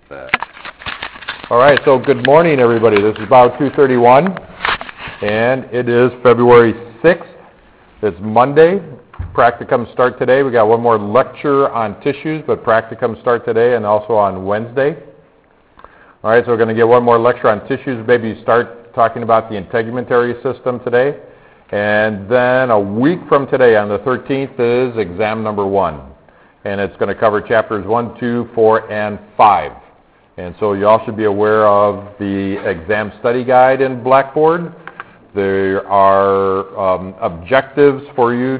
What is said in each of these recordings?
All right, so good morning, everybody. This is Bio 231, and it is February 6th. It's Monday. Practicum start today. We got one more lecture on tissues, but practicum start today and also on Wednesday. All right, so we're going to get one more lecture on tissues. Maybe start talking about the integumentary system today. And then a week from today, on the 13th, is exam number 1. And it's going to cover chapters 1, 2, 4, and 5. And so you all should be aware of the exam study guide in Blackboard. There are objectives for you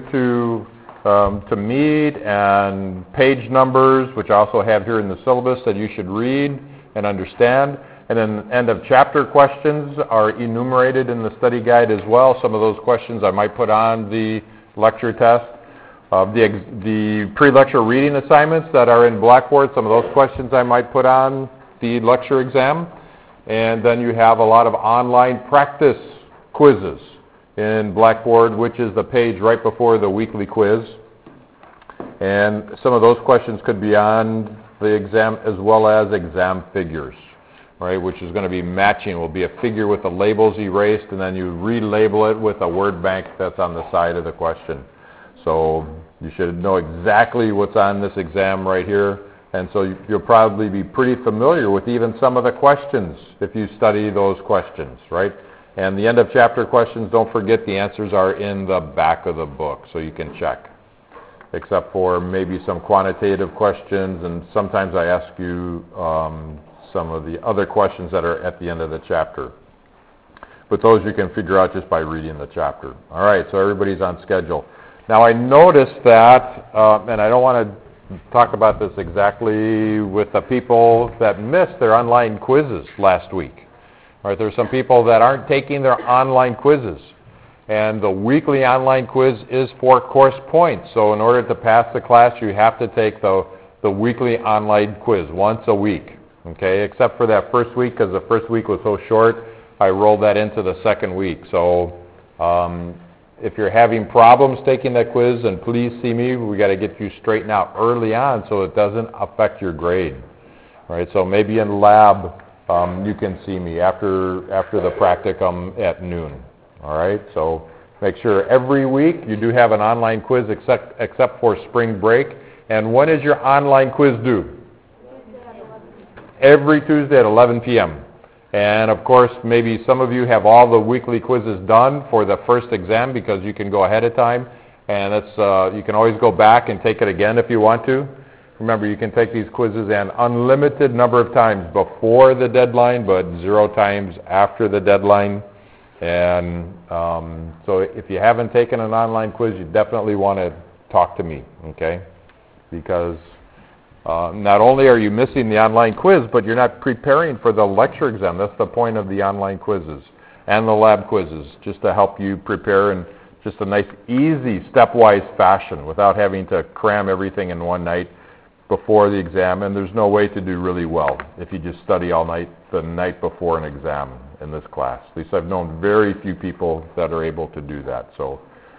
to meet, and page numbers, which I also have here in the syllabus, that you should read and understand. And then end of chapter questions are enumerated in the study guide as well. Some of those questions I might put on the lecture test. The pre-lecture reading assignments that are in Blackboard, some of those questions I might put on the lecture exam. And then you have a lot of online practice quizzes in Blackboard, which is the page right before the weekly quiz. And some of those questions could be on the exam as well as exam figures, right, which is going to be matching. It will be a figure with the labels erased, and then you relabel it with a word bank that's on the side of the question. So you should know exactly what's on this exam right here. And so you'll probably be pretty familiar with even some of the questions if you study those questions, right? And the end of chapter questions, don't forget the answers are in the back of the book, so you can check. Except for maybe some quantitative questions, and sometimes I ask you some of the other questions that are at the end of the chapter. But those you can figure out just by reading the chapter. All right, so everybody's on schedule. Now I noticed that, and I don't want to talk about this exactly with the people that missed their online quizzes last week. All right, there's some people that aren't taking their online quizzes. And the weekly online quiz is for course points. So in order to pass the class, you have to take the weekly online quiz once a week. Okay, except for that first week, because the first week was so short, I rolled that into the second week. So if you're having problems taking that quiz, then please see me. We got to get you straightened out early on so it doesn't affect your grade. All right, so maybe in lab you can see me after the practicum at noon. All right, so make sure every week you do have an online quiz except for spring break. And when is your online quiz due? Every Tuesday at 11 p.m. And of course, maybe some of you have all the weekly quizzes done for the first exam because you can go ahead of time. And that's you can always go back and take it again if you want to. Remember, you can take these quizzes an unlimited number of times before the deadline, but 0 times after the deadline. And so if you haven't taken an online quiz, you definitely want to talk to me, okay? Because not only are you missing the online quiz, but you're not preparing for the lecture exam. That's the point of the online quizzes and the lab quizzes, just to help you prepare in just a nice, easy, stepwise fashion without having to cram everything in one night before the exam. And there's no way to do really well if you just study all night the night before an exam in this class. At least I've known very few people that are able to do that. So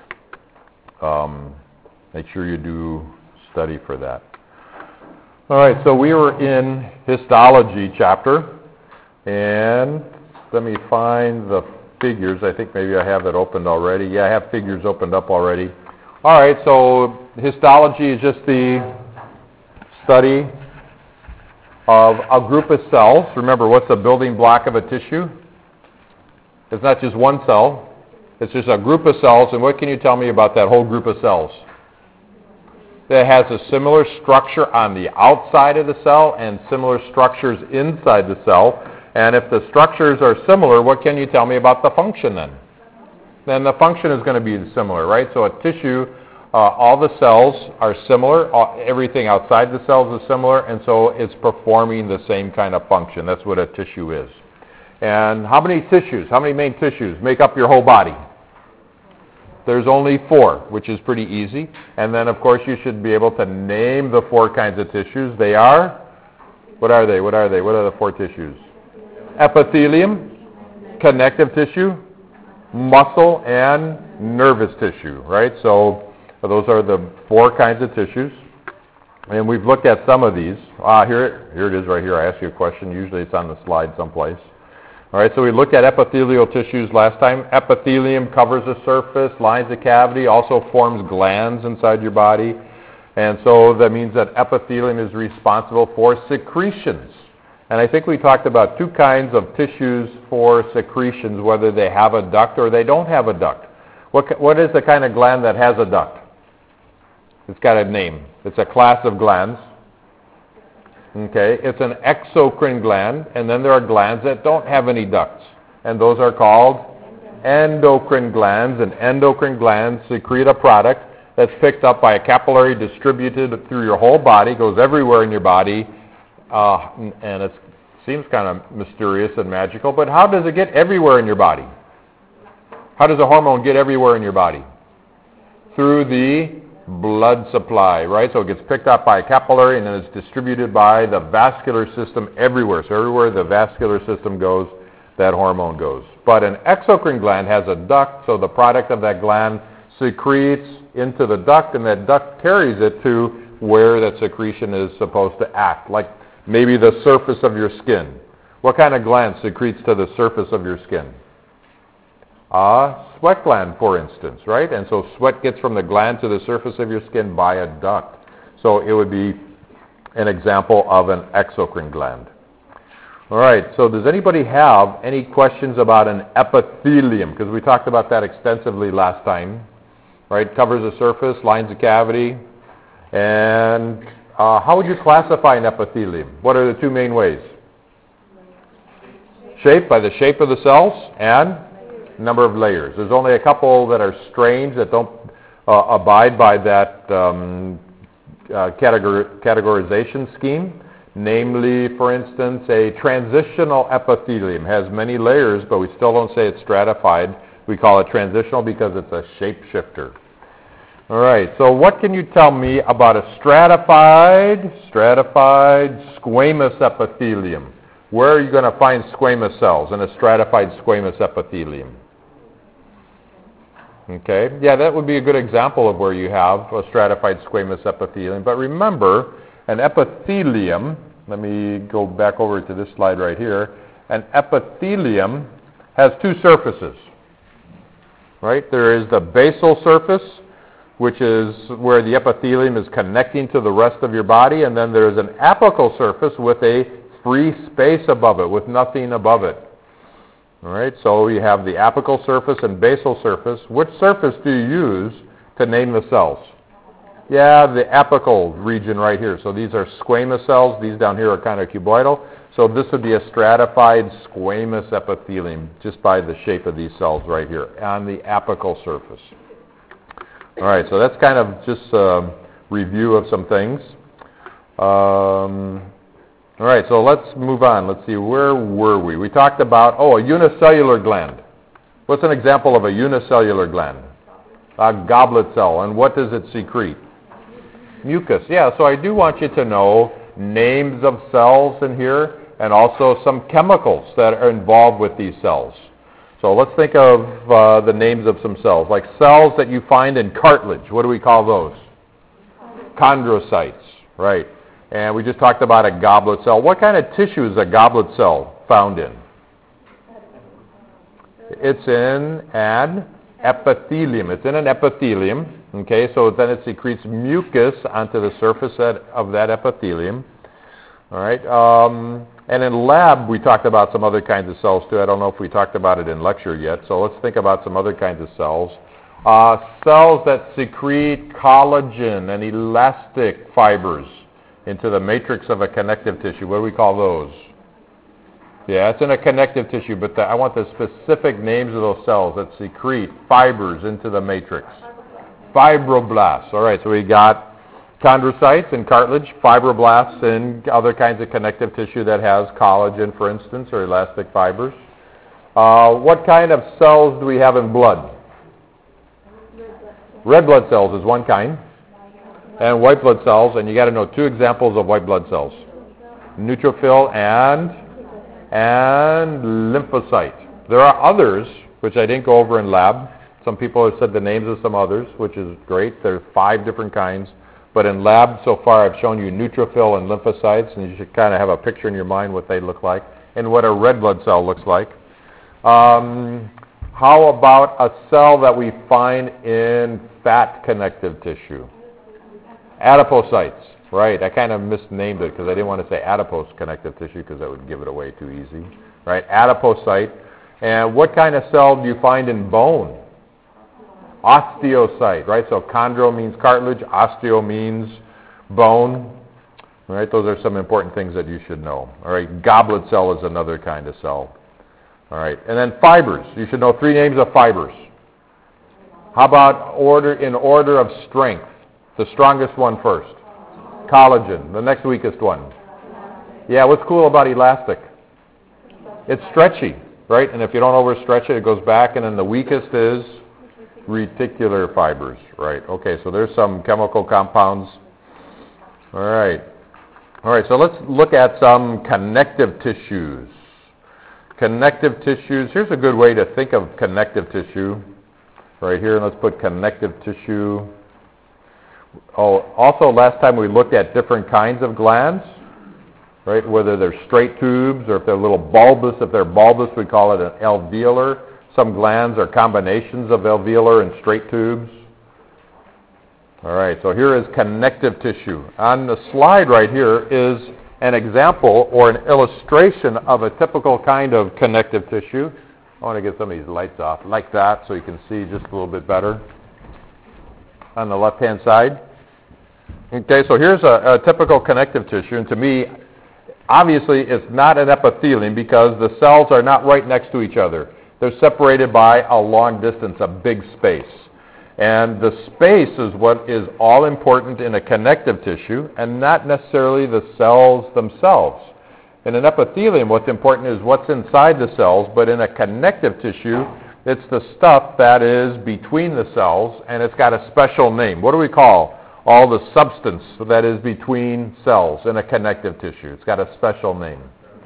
make sure you do study for that. All right, so we were in histology chapter, and let me find the figures. I think maybe I have it opened already. Yeah, I have figures opened up already. All right, so histology is just the study of a group of cells. Remember, what's the building block of a tissue? It's not just one cell. It's just a group of cells. And what can you tell me about that whole group of cells? That has a similar structure on the outside of the cell and similar structures inside the cell. And if the structures are similar, what can you tell me about the function then? Then the function is going to be similar, right? So a tissue, all the cells are similar. Everything outside the cells is similar. And so it's performing the same kind of function. That's what a tissue is. And how many tissues, how many main tissues make up your whole body? There's only 4, which is pretty easy. And then, of course, you should be able to name the 4 kinds of tissues. They are? What are they? What are the 4 tissues? Epithelium, connective tissue, muscle, and nervous tissue, right? So those are the 4 kinds of tissues. And we've looked at some of these. Here it is right here. I asked you a question. Usually it's on the slide someplace. All right, so we looked at epithelial tissues last time. Epithelium covers the surface, lines the cavity, also forms glands inside your body. And so that means that epithelium is responsible for secretions. And I think we talked about two kinds of tissues for secretions, whether they have a duct or they don't have a duct. What is the kind of gland that has a duct? It's got a name. It's a class of glands. Okay, it's an exocrine gland, and then there are glands that don't have any ducts, and those are called endocrine glands, and endocrine glands secrete a product that's picked up by a capillary, distributed through your whole body, goes everywhere in your body, and it seems kind of mysterious and magical, but how does it get everywhere in your body? How does a hormone get everywhere in your body? Through the blood supply, right? So it gets picked up by a capillary and then it's distributed by the vascular system everywhere. So everywhere the vascular system goes, that hormone goes. But an exocrine gland has a duct, so the product of that gland secretes into the duct, and that duct carries it to where that secretion is supposed to act, like maybe the surface of your skin. What kind of gland secretes to the surface of your skin? Sweat gland, for instance, right? And so sweat gets from the gland to the surface of your skin by a duct. So it would be an example of an exocrine gland. All right, so does anybody have any questions about an epithelium? Because we talked about that extensively last time, right? Covers the surface, lines the cavity. And how would you classify an epithelium? What are the two main ways? Shape, by the shape of the cells, and number of layers. There's only a couple that are strange that don't abide by that categorization scheme. Namely, for instance, a transitional epithelium has many layers, but we still don't say it's stratified. We call it transitional because it's a shapeshifter. All right, so what can you tell me about a stratified squamous epithelium? Where are you going to find squamous cells in a stratified squamous epithelium? Okay, yeah, that would be a good example of where you have a stratified squamous epithelium. But remember, an epithelium, let me go back over to this slide right here. An epithelium has two surfaces, right? There is the basal surface, which is where the epithelium is connecting to the rest of your body, and then there's an apical surface with a free space above it, with nothing above it. All right, so you have the apical surface and basal surface. Which surface do you use to name the cells? Yeah, the apical region right here. So these are squamous cells. These down here are kind of cuboidal. So this would be a stratified squamous epithelium just by the shape of these cells right here on the apical surface. All right, so that's kind of just a review of some things. All right, so let's move on. Let's see, where were we? We talked about, a unicellular gland. What's an example of a unicellular gland? A goblet cell. And what does it secrete? Mucus. Yeah, so I do want you to know names of cells in here and also some chemicals that are involved with these cells. So let's think of the names of some cells, like cells that you find in cartilage. What do we call those? Chondrocytes, right. And we just talked about a goblet cell. What kind of tissue is a goblet cell found in? It's in an epithelium. It's in an epithelium. Okay, so then it secretes mucus onto the surface of that epithelium. All right. And in lab, we talked about some other kinds of cells too. I don't know if we talked about it in lecture yet. So let's think about some other kinds of cells. Cells that secrete collagen and elastic fibers into the matrix of a connective tissue. What do we call those? Yeah, it's in a connective tissue, but I want the specific names of those cells that secrete fibers into the matrix. Fibroblasts. All right, so we got chondrocytes in cartilage, fibroblasts in other kinds of connective tissue that has collagen, for instance, or elastic fibers. What kind of cells do we have in blood? Red blood cells is one kind. And white blood cells, and you got to know two examples of white blood cells. Neutrophil and lymphocyte. There are others, which I didn't go over in lab. Some people have said the names of some others, which is great. There are 5 different kinds. But in lab, so far, I've shown you neutrophil and lymphocytes, and you should kind of have a picture in your mind what they look like and what a red blood cell looks like. How about a cell that we find in fat connective tissue? Adipocytes, right. I kind of misnamed it because I didn't want to say adipose connective tissue because that would give it away too easy. Right, adipocyte. And what kind of cell do you find in bone? Osteocyte, right? So chondro means cartilage, osteo means bone. All right, those are some important things that you should know. All right, goblet cell is another kind of cell. All right, and then fibers. You should know 3 names of fibers. How about in order of strength? The strongest one first. Collagen. The next weakest one. Yeah, what's cool about elastic? It's stretchy, right? And if you don't overstretch it, it goes back. And then the weakest is reticular fibers, right? Okay, so there's some chemical compounds. All right. All right, so let's look at some connective tissues. Connective tissues, here's a good way to think of connective tissue. Right here, let's put connective tissue. Oh, also last time we looked at different kinds of glands, right? Whether they're straight tubes or if they're little bulbous. If they're bulbous, we call it an alveolar. Some glands are combinations of alveolar and straight tubes. All right, so here is connective tissue. On the slide right here is an example or an illustration of a typical kind of connective tissue. I want to get some of these lights off like that so you can see just a little bit better. On the left-hand side. Okay, so here's a typical connective tissue, and to me, obviously it's not an epithelium because the cells are not right next to each other. They're separated by a long distance, a big space. And the space is what is all important in a connective tissue and not necessarily the cells themselves. In an epithelium, what's important is what's inside the cells, but in a connective tissue, it's the stuff that is between the cells, and it's got a special name. What do we call all the substance that is between cells in a connective tissue? It's got a special name.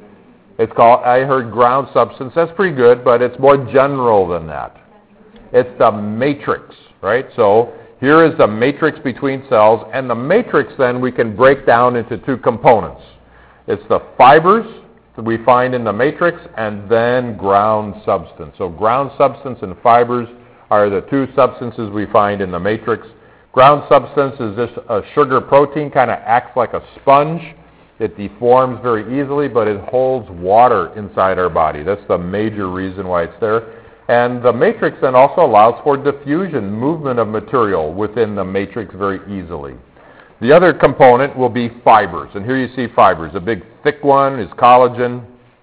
It's called, I heard ground substance. That's pretty good, but it's more general than that. It's the matrix, right? So here is the matrix between cells, and the matrix then we can break down into 2 components. It's the fibers that we find in the matrix, and then ground substance. So ground substance and fibers are the 2 substances we find in the matrix. Ground substance is just a sugar protein, kind of acts like a sponge. It deforms very easily, but it holds water inside our body. That's the major reason why it's there. And the matrix then also allows for diffusion, movement of material within the matrix very easily. The other component will be fibers, and here you see fibers. A big thick one is collagen,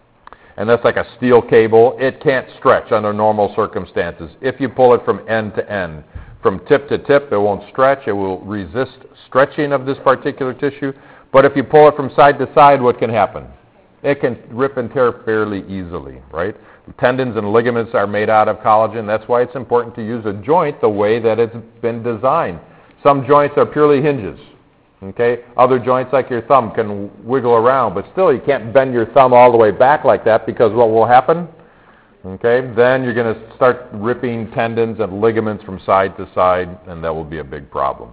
and that's like a steel cable. It can't stretch under normal circumstances. If you pull it from end to end, from tip to tip, it won't stretch. It will resist stretching of this particular tissue. But if you pull it from side to side, what can happen? It can rip and tear fairly easily, right? Tendons and ligaments are made out of collagen. That's why it's important to use a joint the way that it's been designed. Some joints are purely hinges. Okay? Other joints like your thumb can wiggle around, but still you can't bend your thumb all the way back like that because what will happen? Okay? Then you're going to start ripping tendons and ligaments from side to side, and that will be a big problem.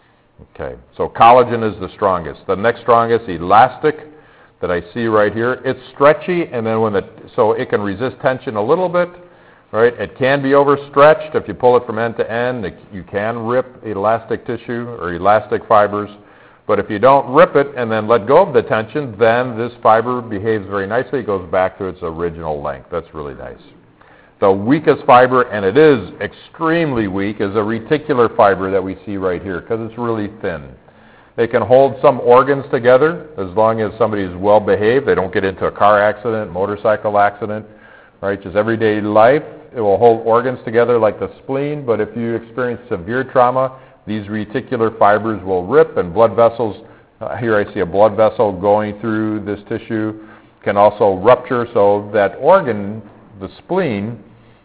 Okay, so collagen is the strongest. The next strongest, elastic, that I see right here. It's stretchy, and then so it can resist tension a little bit. Right? It can be overstretched. If you pull it from end to end, you can rip elastic tissue or elastic fibers. But if you don't rip it and then let go of the tension, then this fiber behaves very nicely. It goes back to its original length. That's really nice. The weakest fiber, and it is extremely weak, is a reticular fiber that we see right here because it's really thin. They can hold some organs together as long as somebody is well behaved. They don't get into a car accident, motorcycle accident, right? Just everyday life. It will hold organs together like the spleen, but if you experience severe trauma, these reticular fibers will rip, and blood vessels, here I see a blood vessel going through this tissue, can also rupture, so that organ, the spleen,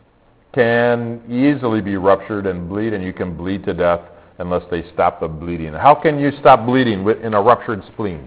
can easily be ruptured and bleed, and you can bleed to death unless they stop the bleeding. How can you stop bleeding in a ruptured spleen?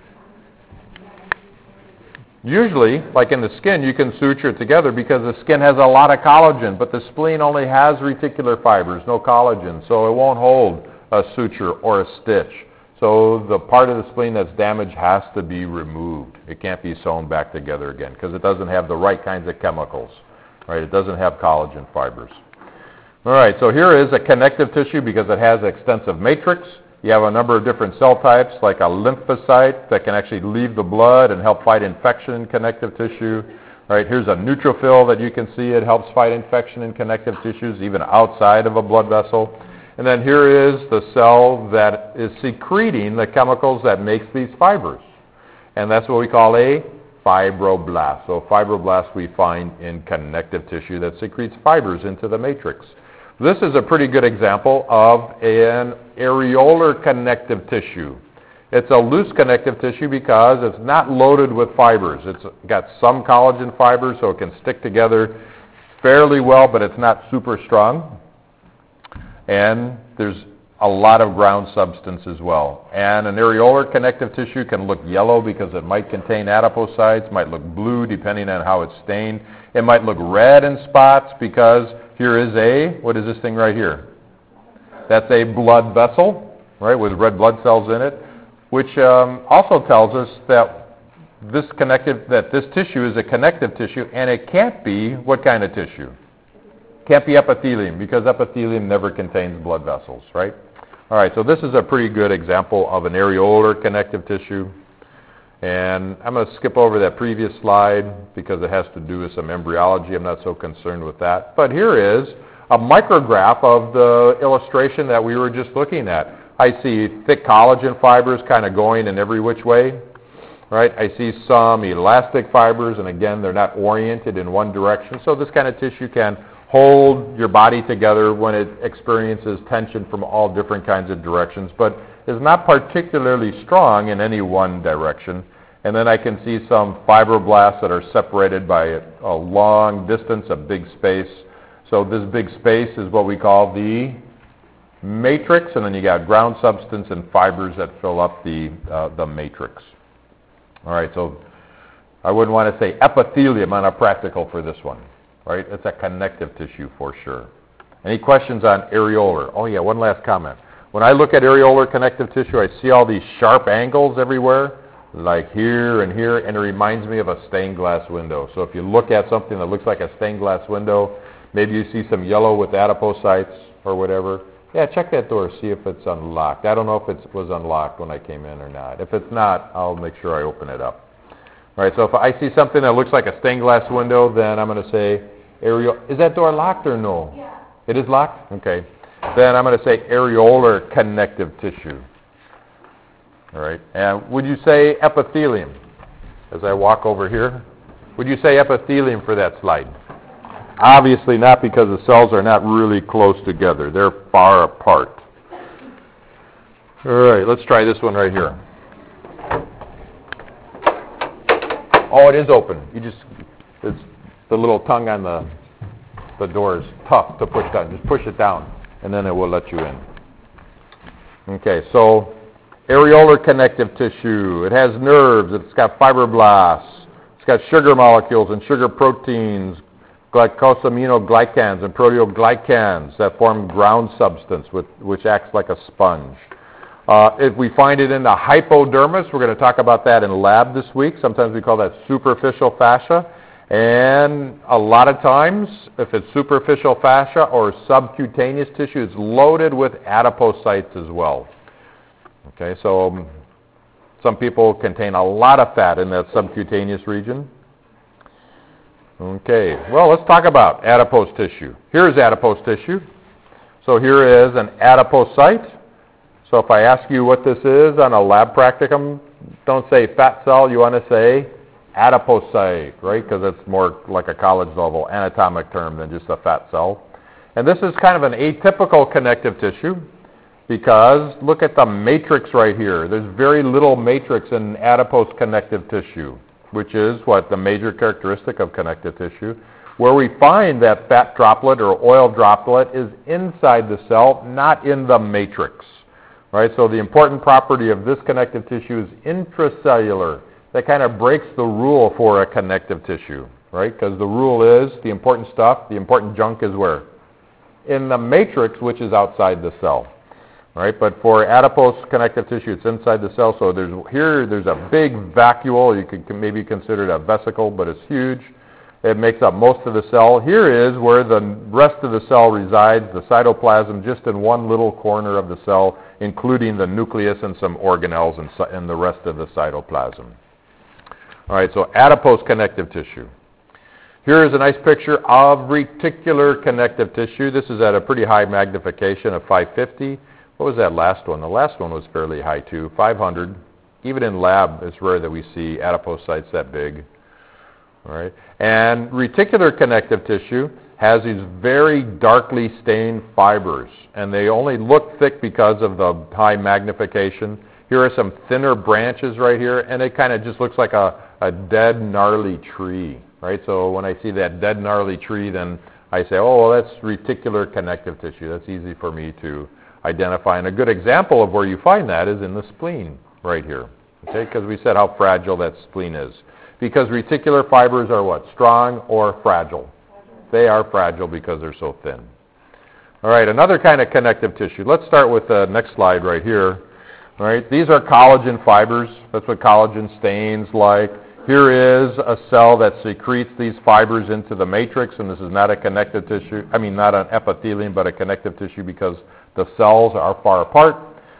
Usually, like in the skin, you can suture it together because the skin has a lot of collagen, but the spleen only has reticular fibers, no collagen, so it won't hold a suture or a stitch. So the part of the spleen that's damaged has to be removed. It can't be sewn back together again because it doesn't have the right kinds of chemicals, right? It doesn't have collagen fibers. All right, so here is a connective tissue because it has extensive matrix. You have a number of different cell types like a lymphocyte that can actually leave the blood and help fight infection in connective tissue. All right, here's a neutrophil that you can see. It helps fight infection in connective tissues even outside of a blood vessel. And then here is the cell that is secreting the chemicals that makes these fibers. And that's what we call a fibroblast. So fibroblasts we find in connective tissue that secretes fibers into the matrix. This is a pretty good example of an areolar connective tissue. It's a loose connective tissue because it's not loaded with fibers. It's got some collagen fibers so it can stick together fairly well, but it's not super strong. And there's a lot of ground substance as well. And an areolar connective tissue can look yellow because it might contain adipocytes, might look blue depending on how it's stained. It might look red in spots because here is what is this thing right here? That's a blood vessel, right, with red blood cells in it, which also tells us that this tissue is a connective tissue, and it can't be what kind of tissue? Can't be epithelium because epithelium never contains blood vessels, right? All right, so this is a pretty good example of an areolar connective tissue. And I'm going to skip over that previous slide because it has to do with some embryology. I'm not so concerned with that. But here is a micrograph of the illustration that we were just looking at. I see thick collagen fibers kind of going in every which way, right? I see some elastic fibers, and again, they're not oriented in one direction. So this kind of tissue can hold your body together when it experiences tension from all different kinds of directions, but is not particularly strong in any one direction. And then I can see some fibroblasts that are separated by a long distance, a big space. So this big space is what we call the matrix, and then you got ground substance and fibers that fill up the matrix. All right, so I wouldn't want to say epithelium on a practical for this one, right? It's a connective tissue for sure. Any questions on areolar? Oh yeah, one last comment. When I look at areolar connective tissue, I see all these sharp angles everywhere, like here and here, and it reminds me of a stained glass window. So if you look at something that looks like a stained glass window, maybe you see some yellow with adipocytes or whatever, yeah, check that door, see if it's unlocked. I don't know if it was unlocked when I came in or not. If it's not, I'll make sure I open it up. All right, so if I see something that looks like a stained glass window, then I'm going to say, is that door locked or no? Yeah. It is locked? Okay. Then I'm going to say areolar connective tissue. All right. And would you say epithelium? As I walk over here, would you say epithelium for that slide? Obviously not, because the cells are not really close together. They're far apart. All right, let's try this one right here. Oh, it is open. It's the little tongue on the door is tough to push down. Just push it down, and then it will let you in. Okay, so areolar connective tissue. It has nerves. It's got fibroblasts. It's got sugar molecules and sugar proteins, glycosaminoglycans and proteoglycans that form ground substance, which acts like a sponge. If we find it in the hypodermis, we're going to talk about that in lab this week. Sometimes we call that superficial fascia. And a lot of times, if it's superficial fascia or subcutaneous tissue, it's loaded with adipocytes as well. Okay, so some people contain a lot of fat in that subcutaneous region. Okay, well, let's talk about adipose tissue. Here's adipose tissue. So here is an adipocyte. So if I ask you what this is on a lab practicum, don't say fat cell, you want to say adipocyte, right? Because it's more like a college level anatomic term than just a fat cell. And this is kind of an atypical connective tissue because look at the matrix right here. There's very little matrix in adipose connective tissue, which is what the major characteristic of connective tissue. Where we find that fat droplet or oil droplet is inside the cell, not in the matrix. Right? So the important property of this connective tissue is intracellular. That kind of breaks the rule for a connective tissue, right? Because the rule is the important stuff, the important junk is where? In the matrix, which is outside the cell. right? But for adipose connective tissue, it's inside the cell. So there's a big vacuole. You could maybe consider it a vesicle, but it's huge. It makes up most of the cell. Here is where the rest of the cell resides, the cytoplasm, just in one little corner of the cell, including the nucleus and some organelles and the rest of the cytoplasm. All right, so adipose connective tissue. Here is a nice picture of reticular connective tissue. This is at a pretty high magnification of 550. What was that last one? The last one was fairly high too, 500. Even in lab, it's rare that we see adipocytes that big. All right. And reticular connective tissue has these very darkly stained fibers, and they only look thick because of the high magnification. Here are some thinner branches right here, and it kind of just looks like a dead, gnarly tree, right? So when I see that dead, gnarly tree, then I say, oh, well, that's reticular connective tissue. That's easy for me to identify. And a good example of where you find that is in the spleen right here, okay? Because we said how fragile that spleen is. Because reticular fibers are what? Strong or fragile? They are fragile because they're so thin. All right, another kind of connective tissue. Let's start with the next slide right here. All right, these are collagen fibers. That's what collagen stains like. Here is a cell that secretes these fibers into the matrix, and this is not a connective tissue. I mean, not an epithelium, but a connective tissue because the cells are far apart.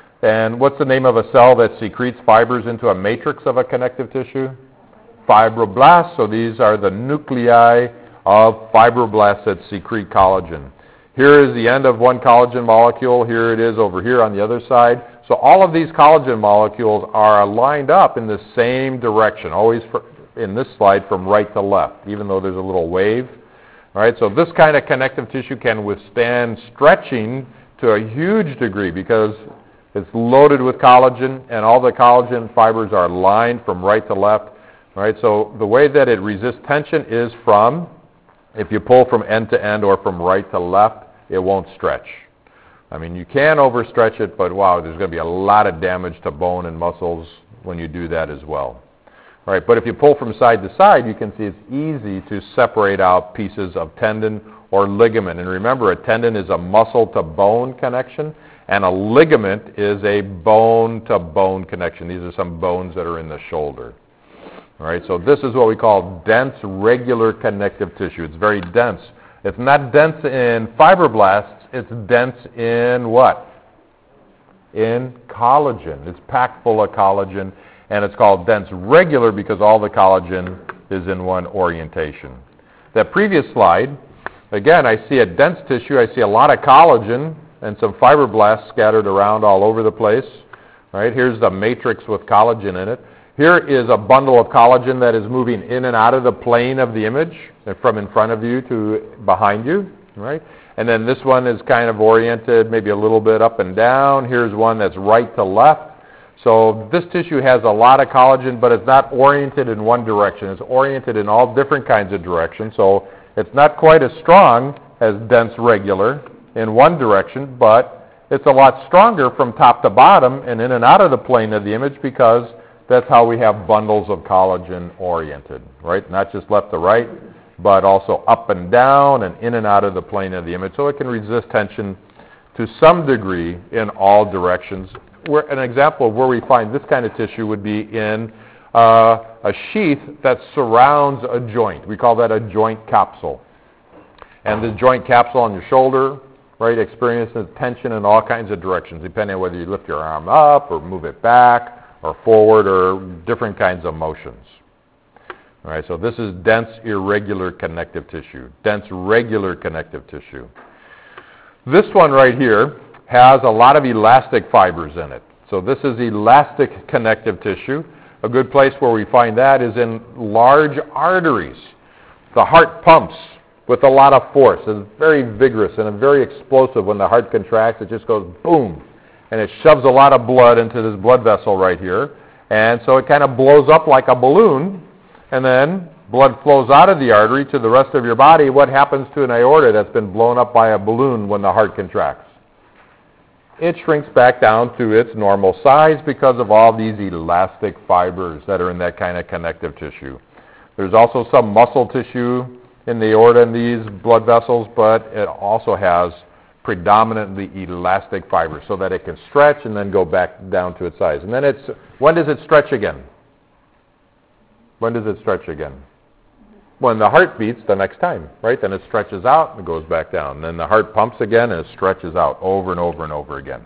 And what's the name of a cell that secretes fibers into a matrix of a connective tissue? Fibroblasts. So these are the nuclei of fibroblasts that secrete collagen. Here is the end of one collagen molecule. Here it is over here on the other side. So all of these collagen molecules are lined up in the same direction, always in this slide from right to left, even though there's a little wave. All right, so this kind of connective tissue can withstand stretching to a huge degree because it's loaded with collagen, and all the collagen fibers are lined from right to left. All right, so the way that it resists tension is from, if you pull from end to end or from right to left, it won't stretch. I mean, you can overstretch it, but wow, there's going to be a lot of damage to bone and muscles when you do that as well. All right, but if you pull from side to side, you can see it's easy to separate out pieces of tendon or ligament. And remember, a tendon is a muscle-to-bone connection, and a ligament is a bone-to-bone connection. These are some bones that are in the shoulder. All right, so this is what we call dense, regular connective tissue. It's very dense. It's not dense in fibroblasts. It's dense in what? In collagen. It's packed full of collagen, and it's called dense regular because all the collagen is in one orientation. That previous slide, again, I see a dense tissue. I see a lot of collagen and some fibroblasts scattered around all over the place. All right, here's the matrix with collagen in it. Here is a bundle of collagen that is moving in and out of the plane of the image, from in front of you to behind you, right? And then this one is kind of oriented maybe a little bit up and down. Here's one that's right to left. So this tissue has a lot of collagen, but it's not oriented in one direction. It's oriented in all different kinds of directions. So it's not quite as strong as dense regular in one direction, but it's a lot stronger from top to bottom and in and out of the plane of the image because that's how we have bundles of collagen oriented, right? Not just left to right, but also up and down and in and out of the plane of the image. So it can resist tension to some degree in all directions. An example of where we find this kind of tissue would be in a sheath that surrounds a joint. We call that a joint capsule. And the joint capsule on your shoulder, right, experiences tension in all kinds of directions, depending on whether you lift your arm up or move it back or forward or different kinds of motions. All right, so this is dense, irregular connective tissue, dense, regular connective tissue. This one right here has a lot of elastic fibers in it. So this is elastic connective tissue. A good place where we find that is in large arteries. The heart pumps with a lot of force. It's very vigorous and very explosive. When the heart contracts, it just goes boom. And it shoves a lot of blood into this blood vessel right here. And so it kind of blows up like a balloon, and then blood flows out of the artery to the rest of your body. What happens to an aorta that's been blown up by a balloon when the heart contracts? It shrinks back down to its normal size because of all these elastic fibers that are in that kind of connective tissue. There's also some muscle tissue in the aorta in these blood vessels, but it also has predominantly elastic fiber so that it can stretch and then go back down to its size. And then when does it stretch again? When does it stretch again? When the heart beats the next time, right? Then it stretches out and it goes back down. Then the heart pumps again and it stretches out over and over and over again.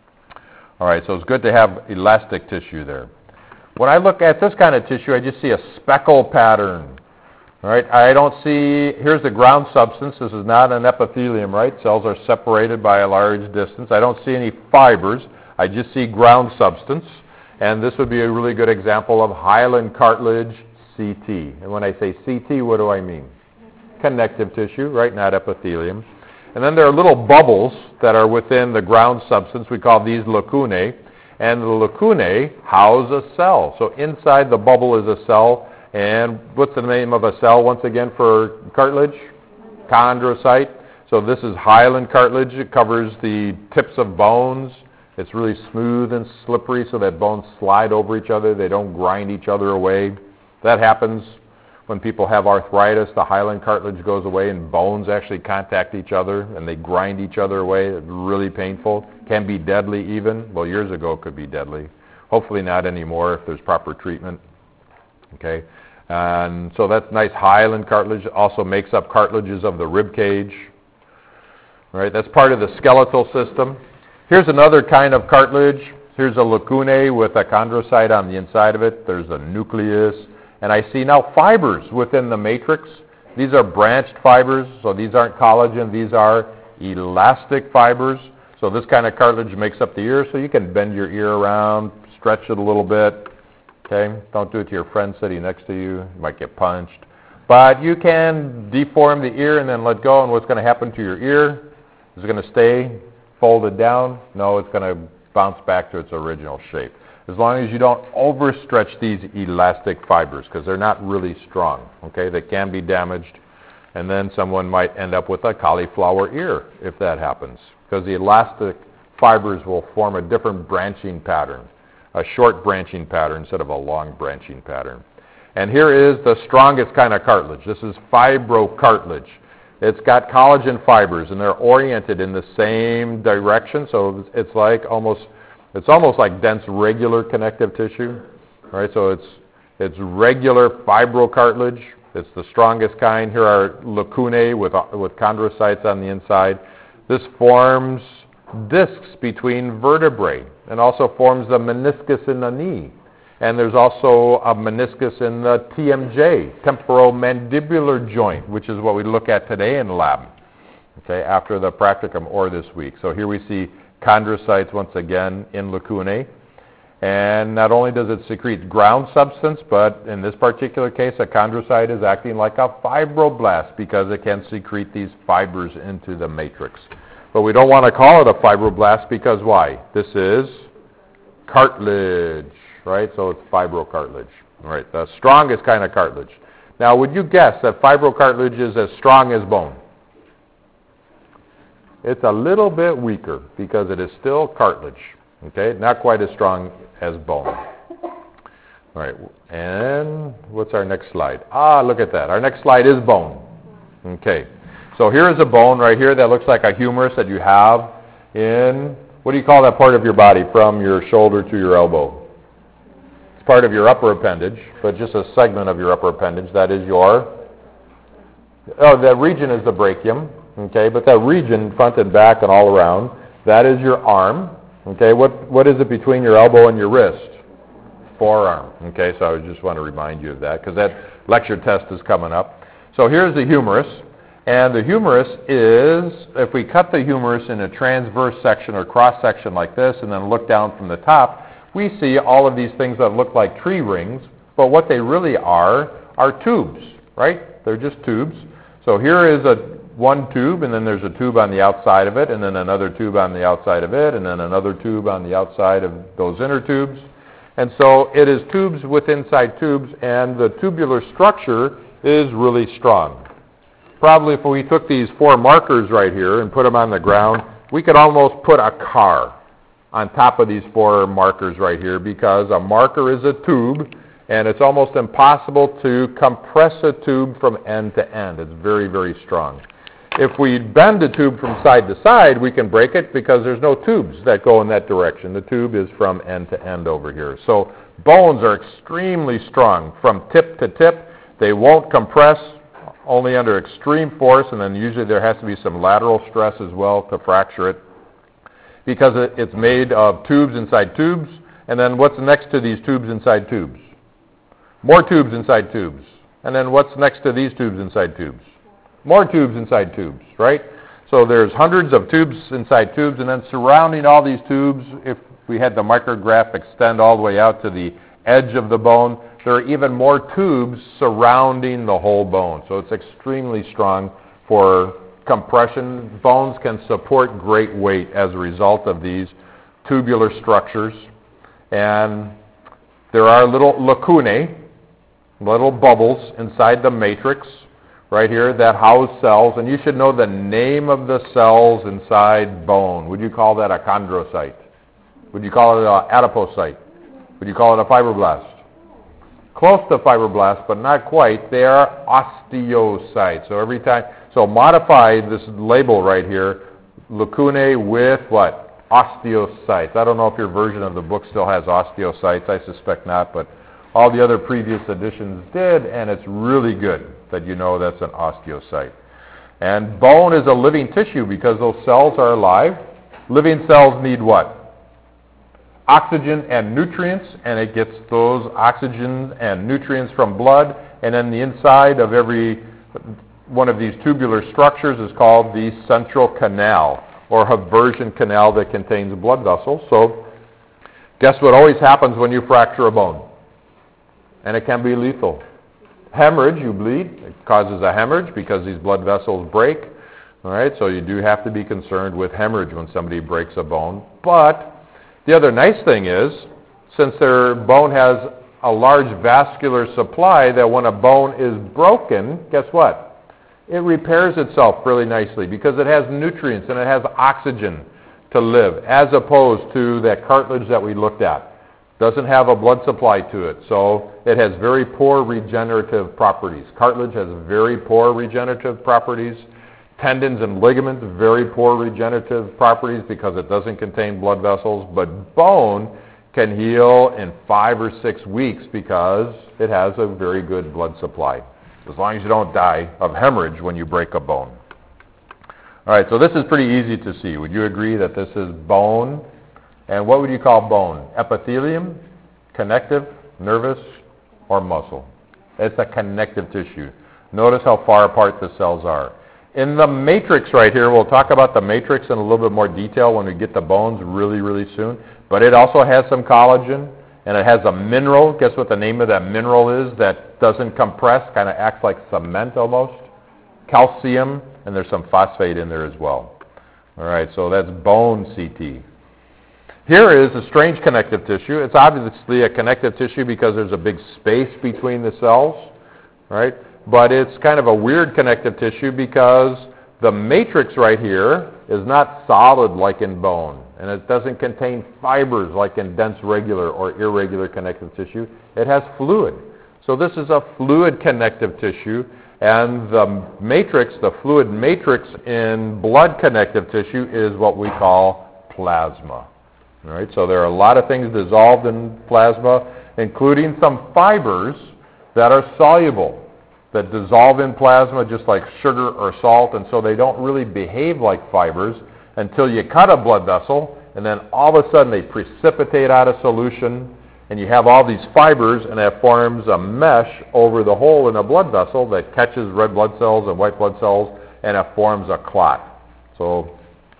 All right, so it's good to have elastic tissue there. When I look at this kind of tissue, I just see a speckle pattern. All right, I don't see, here's the ground substance. This is not an epithelium, right? Cells are separated by a large distance. I don't see any fibers. I just see ground substance. And this would be a really good example of hyaline cartilage, CT. And when I say CT, what do I mean? Connective tissue, right? Not epithelium. And then there are little bubbles that are within the ground substance. We call these lacunae. And the lacunae house a cell. So inside the bubble is a cell. And what's the name of a cell, once again, for cartilage? Chondrocyte. So this is hyaline cartilage. It covers the tips of bones. It's really smooth and slippery so that bones slide over each other. They don't grind each other away. That happens when people have arthritis. The hyaline cartilage goes away and bones actually contact each other and they grind each other away. It's really painful. Can be deadly even. Well, years ago it could be deadly. Hopefully not anymore if there's proper treatment. Okay, and so that's nice hyaline cartilage. Also makes up cartilages of the rib cage. All right, that's part of the skeletal system. Here's another kind of cartilage. Here's a lacunae with a chondrocyte on the inside of it. There's a nucleus. And I see now fibers within the matrix. These are branched fibers, so these aren't collagen. These are elastic fibers. So this kind of cartilage makes up the ear, so you can bend your ear around, stretch it a little bit. Okay, don't do it to your friend sitting next to you. You might get punched. But you can deform the ear and then let go, and what's going to happen to your ear? Is it going to stay folded down? No, it's going to bounce back to its original shape. As long as you don't overstretch these elastic fibers, because they're not really strong. Okay, they can be damaged, and then someone might end up with a cauliflower ear if that happens, because the elastic fibers will form a different branching pattern. A short branching pattern instead of a long branching pattern. And here is the strongest kind of cartilage. This is fibrocartilage. It's got collagen fibers, and they're oriented in the same direction, so it's almost like dense regular connective tissue. All right, so it's regular fibrocartilage. It's the strongest kind. Here are lacunae with chondrocytes on the inside. This forms discs between vertebrae and also forms the meniscus in the knee. And there's also a meniscus in the TMJ, temporomandibular joint, which is what we look at today in lab, okay, after the practicum or this week. So here we see chondrocytes once again in lacunae. And not only does it secrete ground substance, but in this particular case, a chondrocyte is acting like a fibroblast because it can secrete these fibers into the matrix. But we don't want to call it a fibroblast because why? This is cartilage, right? So it's fibrocartilage, right? The strongest kind of cartilage. Now, would you guess that fibrocartilage is as strong as bone? It's a little bit weaker because it is still cartilage, okay? Not quite as strong as bone. All right, and what's our next slide? Look at that. Our next slide is bone, okay? So here is a bone right here that looks like a humerus that you have in, what do you call that part of your body from your shoulder to your elbow? It's part of your upper appendage, but just a segment of your upper appendage. That is that region is the brachium, okay? But that region, front and back and all around, that is your arm, okay? What is it between your elbow and your wrist? Forearm, okay? So I just want to remind you of that because that lecture test is coming up. So here's the humerus. And the humerus is, if we cut the humerus in a transverse section or cross section like this and then look down from the top, we see all of these things that look like tree rings, but what they really are tubes, right? They're just tubes. So here is one tube, and then there's a tube on the outside of it, and then another tube on the outside of it, and then another tube on the outside of those inner tubes. And so it is tubes with inside tubes, and the tubular structure is really strong. Probably if we took these 4 markers right here and put them on the ground, we could almost put a car on top of these 4 markers right here because a marker is a tube and it's almost impossible to compress a tube from end to end. It's very, very strong. If we bend the tube from side to side, we can break it because there's no tubes that go in that direction. The tube is from end to end over here. So bones are extremely strong from tip to tip. They won't compress, only under extreme force, and then usually there has to be some lateral stress as well to fracture it, because it's made of tubes inside tubes. And then what's next to these tubes inside tubes? More tubes inside tubes. And then what's next to these tubes inside tubes? More tubes inside tubes, right? So there's hundreds of tubes inside tubes, and then surrounding all these tubes, if we had the micrograph extend all the way out to the edge of the bone, there are even more tubes surrounding the whole bone. So it's extremely strong for compression. Bones can support great weight as a result of these tubular structures. And there are little lacunae, little bubbles inside the matrix right here that house cells. And you should know the name of the cells inside bone. Would you call that a chondrocyte? Would you call it an adipocyte? Would you call it a fibroblast? Close to fibroblast, but not quite. They are osteocytes. So every time, so modify this label right here, lacunae with what? Osteocytes. I don't know if your version of the book still has osteocytes. I suspect not, but all the other previous editions did, and it's really good that you know that's an osteocyte. And bone is a living tissue because those cells are alive. Living cells need what? Oxygen and nutrients, and it gets those oxygen and nutrients from blood, and then the inside of every one of these tubular structures is called the central canal, or Haversian canal that contains blood vessels. So guess what always happens when you fracture a bone? And it can be lethal. Hemorrhage, you bleed. It causes a hemorrhage because these blood vessels break. All right, so you do have to be concerned with hemorrhage when somebody breaks a bone. But the other nice thing is, since their bone has a large vascular supply, that when a bone is broken, guess what? It repairs itself really nicely because it has nutrients and it has oxygen to live, as opposed to that cartilage that we looked at. Doesn't have a blood supply to it, so it has very poor regenerative properties. Cartilage has very poor regenerative properties. Tendons and ligaments, very poor regenerative properties because it doesn't contain blood vessels. But bone can heal in 5 or 6 weeks because it has a very good blood supply, as long as you don't die of hemorrhage when you break a bone. All right, so this is pretty easy to see. Would you agree that this is bone? And what would you call bone? Epithelium, connective, nervous, or muscle? It's a connective tissue. Notice how far apart the cells are. In the matrix right here, we'll talk about the matrix in a little bit more detail when we get the bones really, really soon. But it also has some collagen, and it has a mineral. Guess what the name of that mineral is that doesn't compress, kind of acts like cement almost? Calcium, and there's some phosphate in there as well. All right, so that's bone CT. Here is a strange connective tissue. It's obviously a connective tissue because there's a big space between the cells, right? But it's kind of a weird connective tissue because the matrix right here is not solid like in bone, and it doesn't contain fibers like in dense regular or irregular connective tissue. It has fluid. So this is a fluid connective tissue, and the matrix, the fluid matrix in blood connective tissue is what we call plasma. All right, so there are a lot of things dissolved in plasma, including some fibers that are soluble, that dissolve in plasma just like sugar or salt, and so they don't really behave like fibers until you cut a blood vessel, and then all of a sudden they precipitate out of solution, and you have all these fibers, and that forms a mesh over the hole in a blood vessel that catches red blood cells and white blood cells, and it forms a clot. So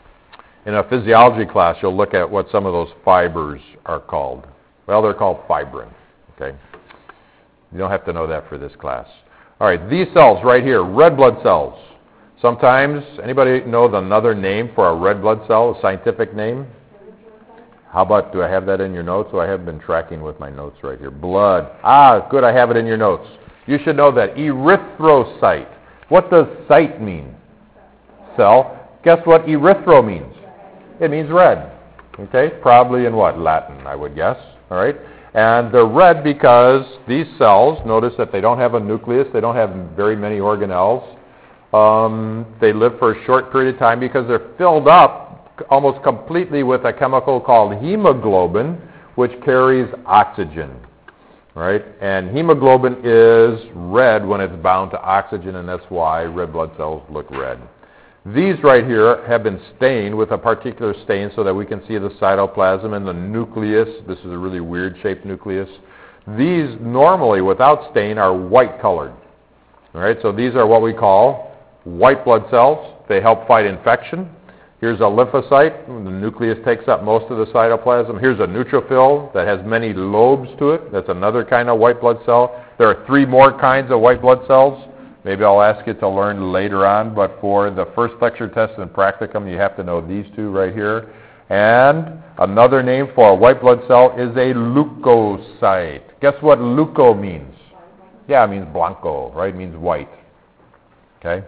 in a physiology class, you'll look at what some of those fibers are called. Well, they're called fibrin, okay? You don't have to know that for this class. All right, these cells right here, red blood cells. Sometimes, anybody know another name for a red blood cell, a scientific name? How about, do I have that in your notes? So I have been tracking with my notes right here. Blood. Ah, good, I have it in your notes. You should know that. Erythrocyte. What does cyte mean? Cell. Guess what erythro means? It means red. Okay, probably in what? Latin, I would guess. All right. And they're red because these cells, notice that they don't have a nucleus, they don't have very many organelles. They live for a short period of time because they're filled up almost completely with a chemical called hemoglobin, which carries oxygen, right? And hemoglobin is red when it's bound to oxygen, and that's why red blood cells look red. These right here have been stained with a particular stain so that we can see the cytoplasm and the nucleus. This is a really weird shaped nucleus. These normally, without stain, are white colored. All right, so these are what we call white blood cells. They help fight infection. Here's a lymphocyte. The nucleus takes up most of the cytoplasm. Here's a neutrophil that has many lobes to it. That's another kind of white blood cell. There are 3 more kinds of white blood cells. Maybe I'll ask you to learn later on, but for the first lecture test and practicum, you have to know these 2 right here. And another name for a white blood cell is a leukocyte. Guess what leuko means? Yeah, it means blanco, right? It means white. Okay?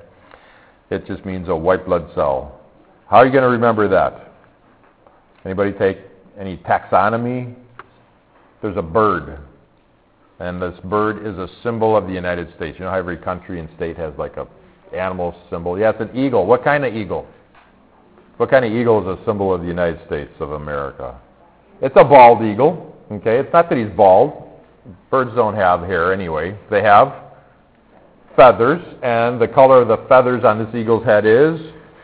It just means a white blood cell. How are you going to remember that? Anybody take any taxonomy? There's a bird. And this bird is a symbol of the United States. You know how every country and state has like a animal symbol? Yeah, it's an eagle. What kind of eagle? What kind of eagle is a symbol of the United States of America? It's a bald eagle. Okay, it's not that he's bald. Birds don't have hair anyway. They have feathers, and the color of the feathers on this eagle's head is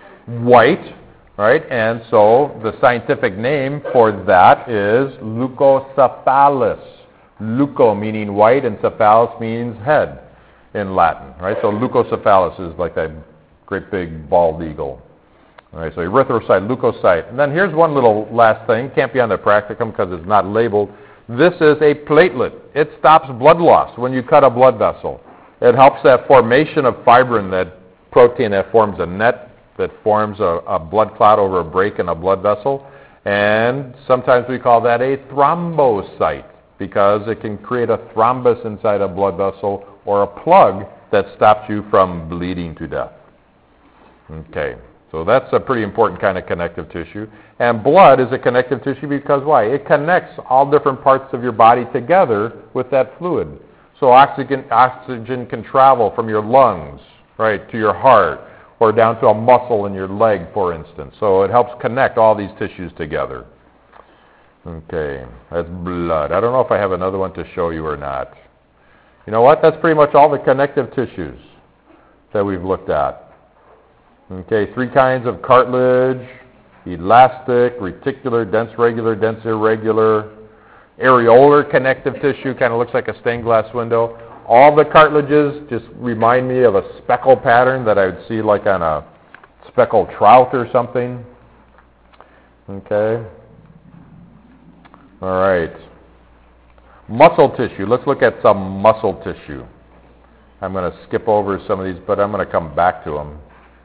white, right? And so the scientific name for that is leucocephalus. Leuco meaning white, and cephalus means head in Latin, right? So leucocephalus is like that great big bald eagle. All right, so erythrocyte, leukocyte. And then here's one little last thing. Can't be on the practicum because it's not labeled. This is a platelet. It stops blood loss when you cut a blood vessel. It helps that formation of fibrin, that protein that forms a net, that forms a blood clot over a break in a blood vessel. And sometimes we call that a thrombocyte, because it can create a thrombus inside a blood vessel or a plug that stops you from bleeding to death. Okay, so that's a pretty important kind of connective tissue. And blood is a connective tissue because why? It connects all different parts of your body together with that fluid. So oxygen can travel from your lungs, right, to your heart, or down to a muscle in your leg, for instance. So it helps connect all these tissues together. Okay, that's blood. I don't know if I have another one to show you or not. You know what? That's pretty much all the connective tissues that we've looked at. Okay, 3 kinds of cartilage: elastic, reticular, dense regular, dense irregular. Areolar connective tissue, kind of looks like a stained glass window. All the cartilages just remind me of a speckle pattern that I would see like on a speckled trout or something. Okay. All right. Muscle tissue. Let's look at some muscle tissue. I'm going to skip over some of these, but I'm going to come back to them.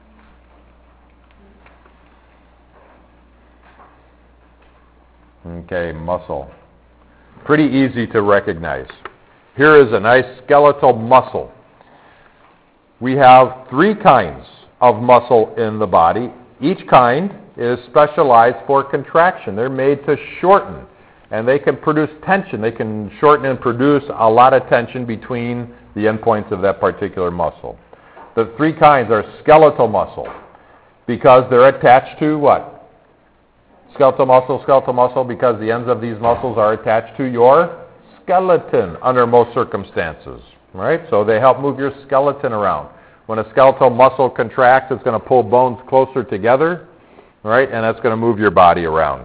Okay, muscle. Pretty easy to recognize. Here is a nice skeletal muscle. We have 3 kinds of muscle in the body. Each kind is specialized for contraction. They're made to shorten, and they can produce tension. They can shorten and produce a lot of tension between the endpoints of that particular muscle. The 3 kinds are skeletal muscle, because they're attached to what? Skeletal muscle, because the ends of these muscles are attached to your skeleton under most circumstances, right? So they help move your skeleton around. When a skeletal muscle contracts, it's going to pull bones closer together, right? And that's going to move your body around.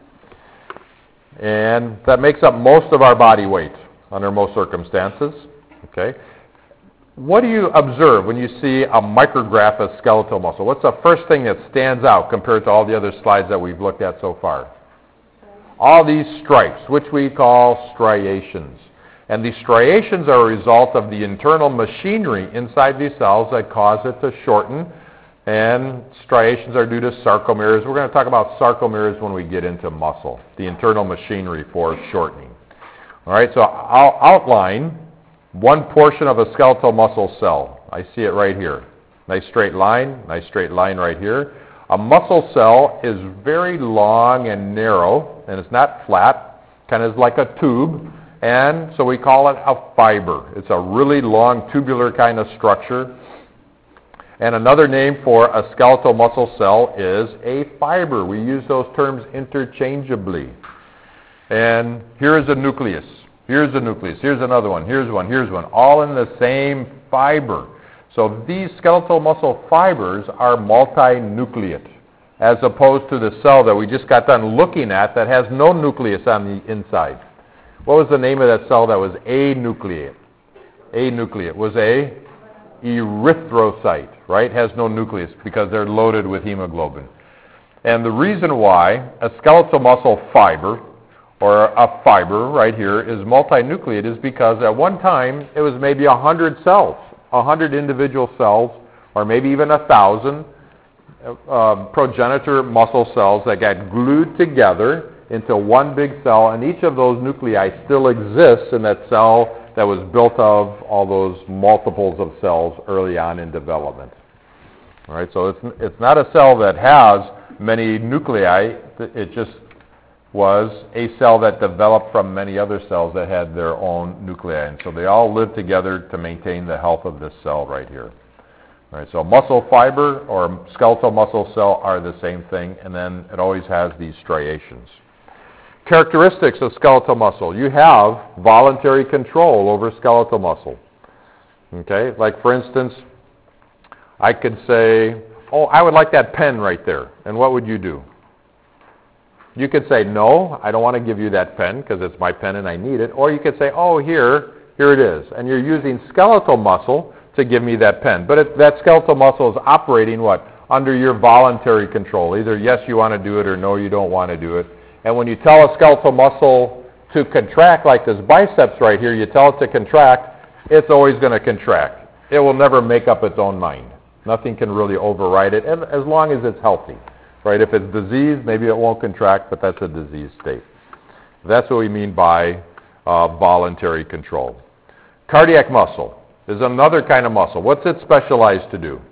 And that makes up most of our body weight under most circumstances, okay? What do you observe when you see a micrograph of skeletal muscle? What's the first thing that stands out compared to all the other slides that we've looked at so far? All these stripes, which we call striations. And these striations are a result of the internal machinery inside these cells that cause it to shorten. And striations are due to sarcomeres. We're going to talk about sarcomeres when we get into muscle, the internal machinery for shortening. All right, so I'll outline one portion of a skeletal muscle cell. I see it right here. Nice straight line right here. A muscle cell is very long and narrow, and it's not flat, kind of like a tube, and so we call it a fiber. It's a really long tubular kind of structure. And another name for a skeletal muscle cell is a fiber. We use those terms interchangeably. And here is a nucleus. Here's a nucleus. Here's another one. Here's one. Here's one. All in the same fiber. So these skeletal muscle fibers are multinucleate, as opposed to the cell that we just got done looking at that has no nucleus on the inside. What was the name of that cell that was anucleate? Anucleate was a erythrocyte, right? Has no nucleus because they're loaded with hemoglobin. And the reason why a skeletal muscle fiber, or a fiber right here, is multinucleate is because at one time it was maybe 100 cells, 100 individual cells, or maybe even 1,000 progenitor muscle cells that got glued together into one big cell, and each of those nuclei still exists in that cell that was built of all those multiples of cells early on in development. All right, so it's not a cell that has many nuclei. It just was a cell that developed from many other cells that had their own nuclei. And so they all live together to maintain the health of this cell right here. All right, so muscle fiber or skeletal muscle cell are the same thing, and then it always has these striations. Characteristics of skeletal muscle. You have voluntary control over skeletal muscle. Okay, like for instance, I could say, oh, I would like that pen right there. And what would you do? You could say, no, I don't want to give you that pen because it's my pen and I need it. Or you could say, oh, here it is. And you're using skeletal muscle to give me that pen. But that skeletal muscle is operating what? Under your voluntary control. Either yes, you want to do it, or no, you don't want to do it. And when you tell a skeletal muscle to contract, like this biceps right here, you tell it to contract, it's always going to contract. It will never make up its own mind. Nothing can really override it, as long as it's healthy. Right? If it's diseased, maybe it won't contract, but that's a disease state. That's what we mean by voluntary control. Cardiac muscle is another kind of muscle. What's it specialized to do?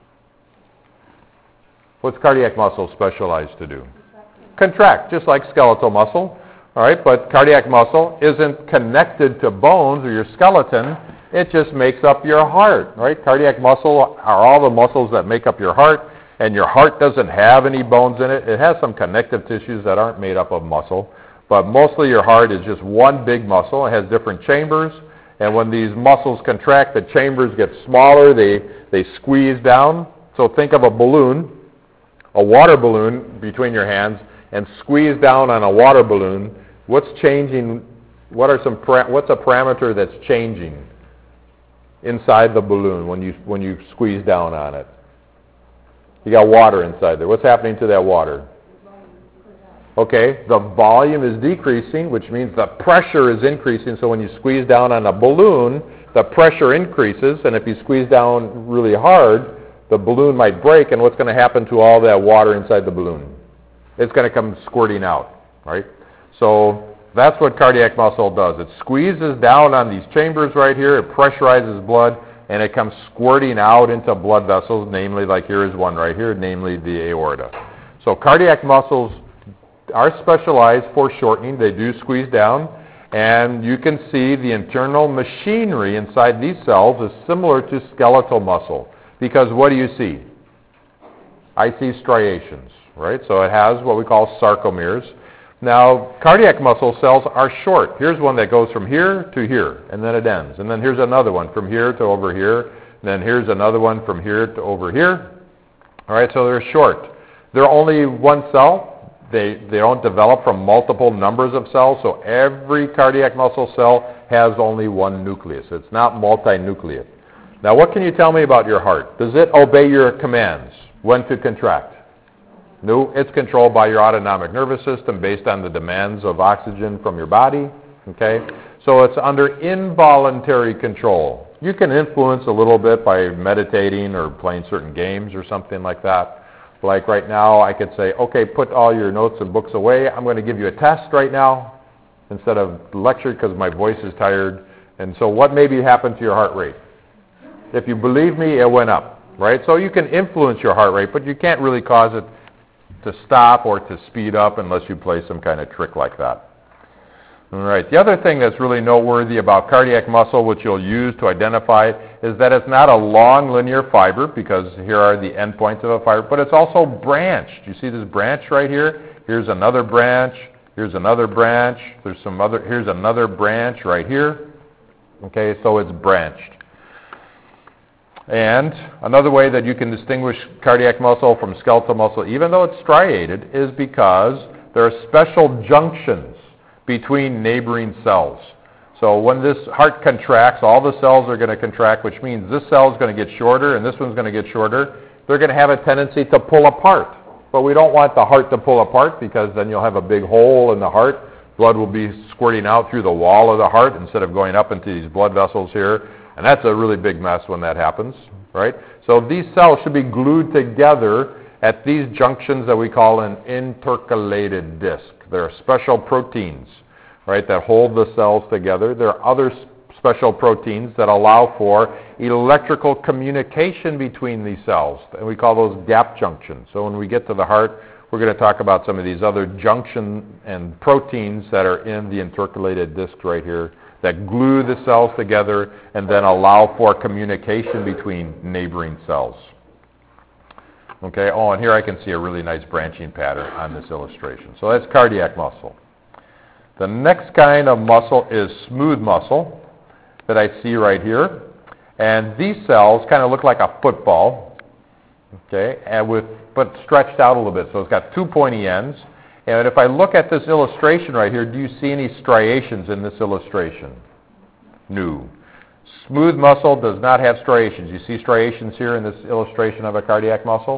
What's cardiac muscle specialized to do? Contract, just like skeletal muscle. All right, but cardiac muscle isn't connected to bones or your skeleton. It just makes up your heart. Right? Cardiac muscle are all the muscles that make up your heart. And your heart doesn't have any bones in it. It has some connective tissues that aren't made up of muscle. But mostly your heart is just one big muscle. It has different chambers. And when these muscles contract, the chambers get smaller. They squeeze down. So think of a balloon, a water balloon between your hands, and squeeze down on a water balloon. What's changing? What's a parameter that's changing inside the balloon when you squeeze down on it? You got water inside there. What's happening to that water? Okay, the volume is decreasing, which means the pressure is increasing. So when you squeeze down on a balloon, the pressure increases, and if you squeeze down really hard, the balloon might break, and what's going to happen to all that water inside the balloon? It's going to come squirting out, right? So that's what cardiac muscle does. It squeezes down on these chambers right here. It pressurizes blood, and it comes squirting out into blood vessels, namely, like here is one right here, namely the aorta. So cardiac muscles are specialized for shortening. They do squeeze down, and you can see the internal machinery inside these cells is similar to skeletal muscle, because what do you see? I see striations, right? So it has what we call sarcomeres. Now, cardiac muscle cells are short. Here's one that goes from here to here, and then it ends. And then here's another one from here to over here. And then here's another one from here to over here. All right, so they're short. They're only one cell. They don't develop from multiple numbers of cells, so every cardiac muscle cell has only one nucleus. It's not multinucleate. Now, what can you tell me about your heart? Does it obey your commands when to contract? No, it's controlled by your autonomic nervous system based on the demands of oxygen from your body. Okay, so it's under involuntary control. You can influence a little bit by meditating or playing certain games or something like that. Like right now, I could say, okay, put all your notes and books away. I'm going to give you a test right now instead of lecture because my voice is tired. And so what maybe happened to your heart rate? If you believe me, it went up, right? So you can influence your heart rate, but you can't really cause it to stop or to speed up unless you play some kind of trick like that. All right. The other thing that's really noteworthy about cardiac muscle, which you'll use to identify it, is that it's not a long linear fiber, because here are the endpoints of a fiber, but it's also branched. You see this branch right here? Here's another branch. Here's another branch. Here's another branch right here. Okay, so it's branched. And another way that you can distinguish cardiac muscle from skeletal muscle, even though it's striated, is because there are special junctions between neighboring cells. So when this heart contracts, all the cells are going to contract, which means this cell is going to get shorter and this one's going to get shorter. They're going to have a tendency to pull apart. But we don't want the heart to pull apart, because then you'll have a big hole in the heart. Blood will be squirting out through the wall of the heart instead of going up into these blood vessels here. And that's a really big mess when that happens, right? So these cells should be glued together at these junctions that we call an intercalated disc. There are special proteins, right, that hold the cells together. There are other special proteins that allow for electrical communication between these cells, and we call those gap junctions. So when we get to the heart, we're going to talk about some of these other junction and proteins that are in the intercalated disc right here that glue the cells together and then allow for communication between neighboring cells. Okay, oh, and here I can see a really nice branching pattern on this illustration. So that's cardiac muscle. The next kind of muscle is smooth muscle that I see right here. And these cells kind of look like a football, okay, but stretched out a little bit. So it's got two pointy ends. And if I look at this illustration right here, do you see any striations in this illustration? No. Smooth muscle does not have striations. You see striations here in this illustration of a cardiac muscle?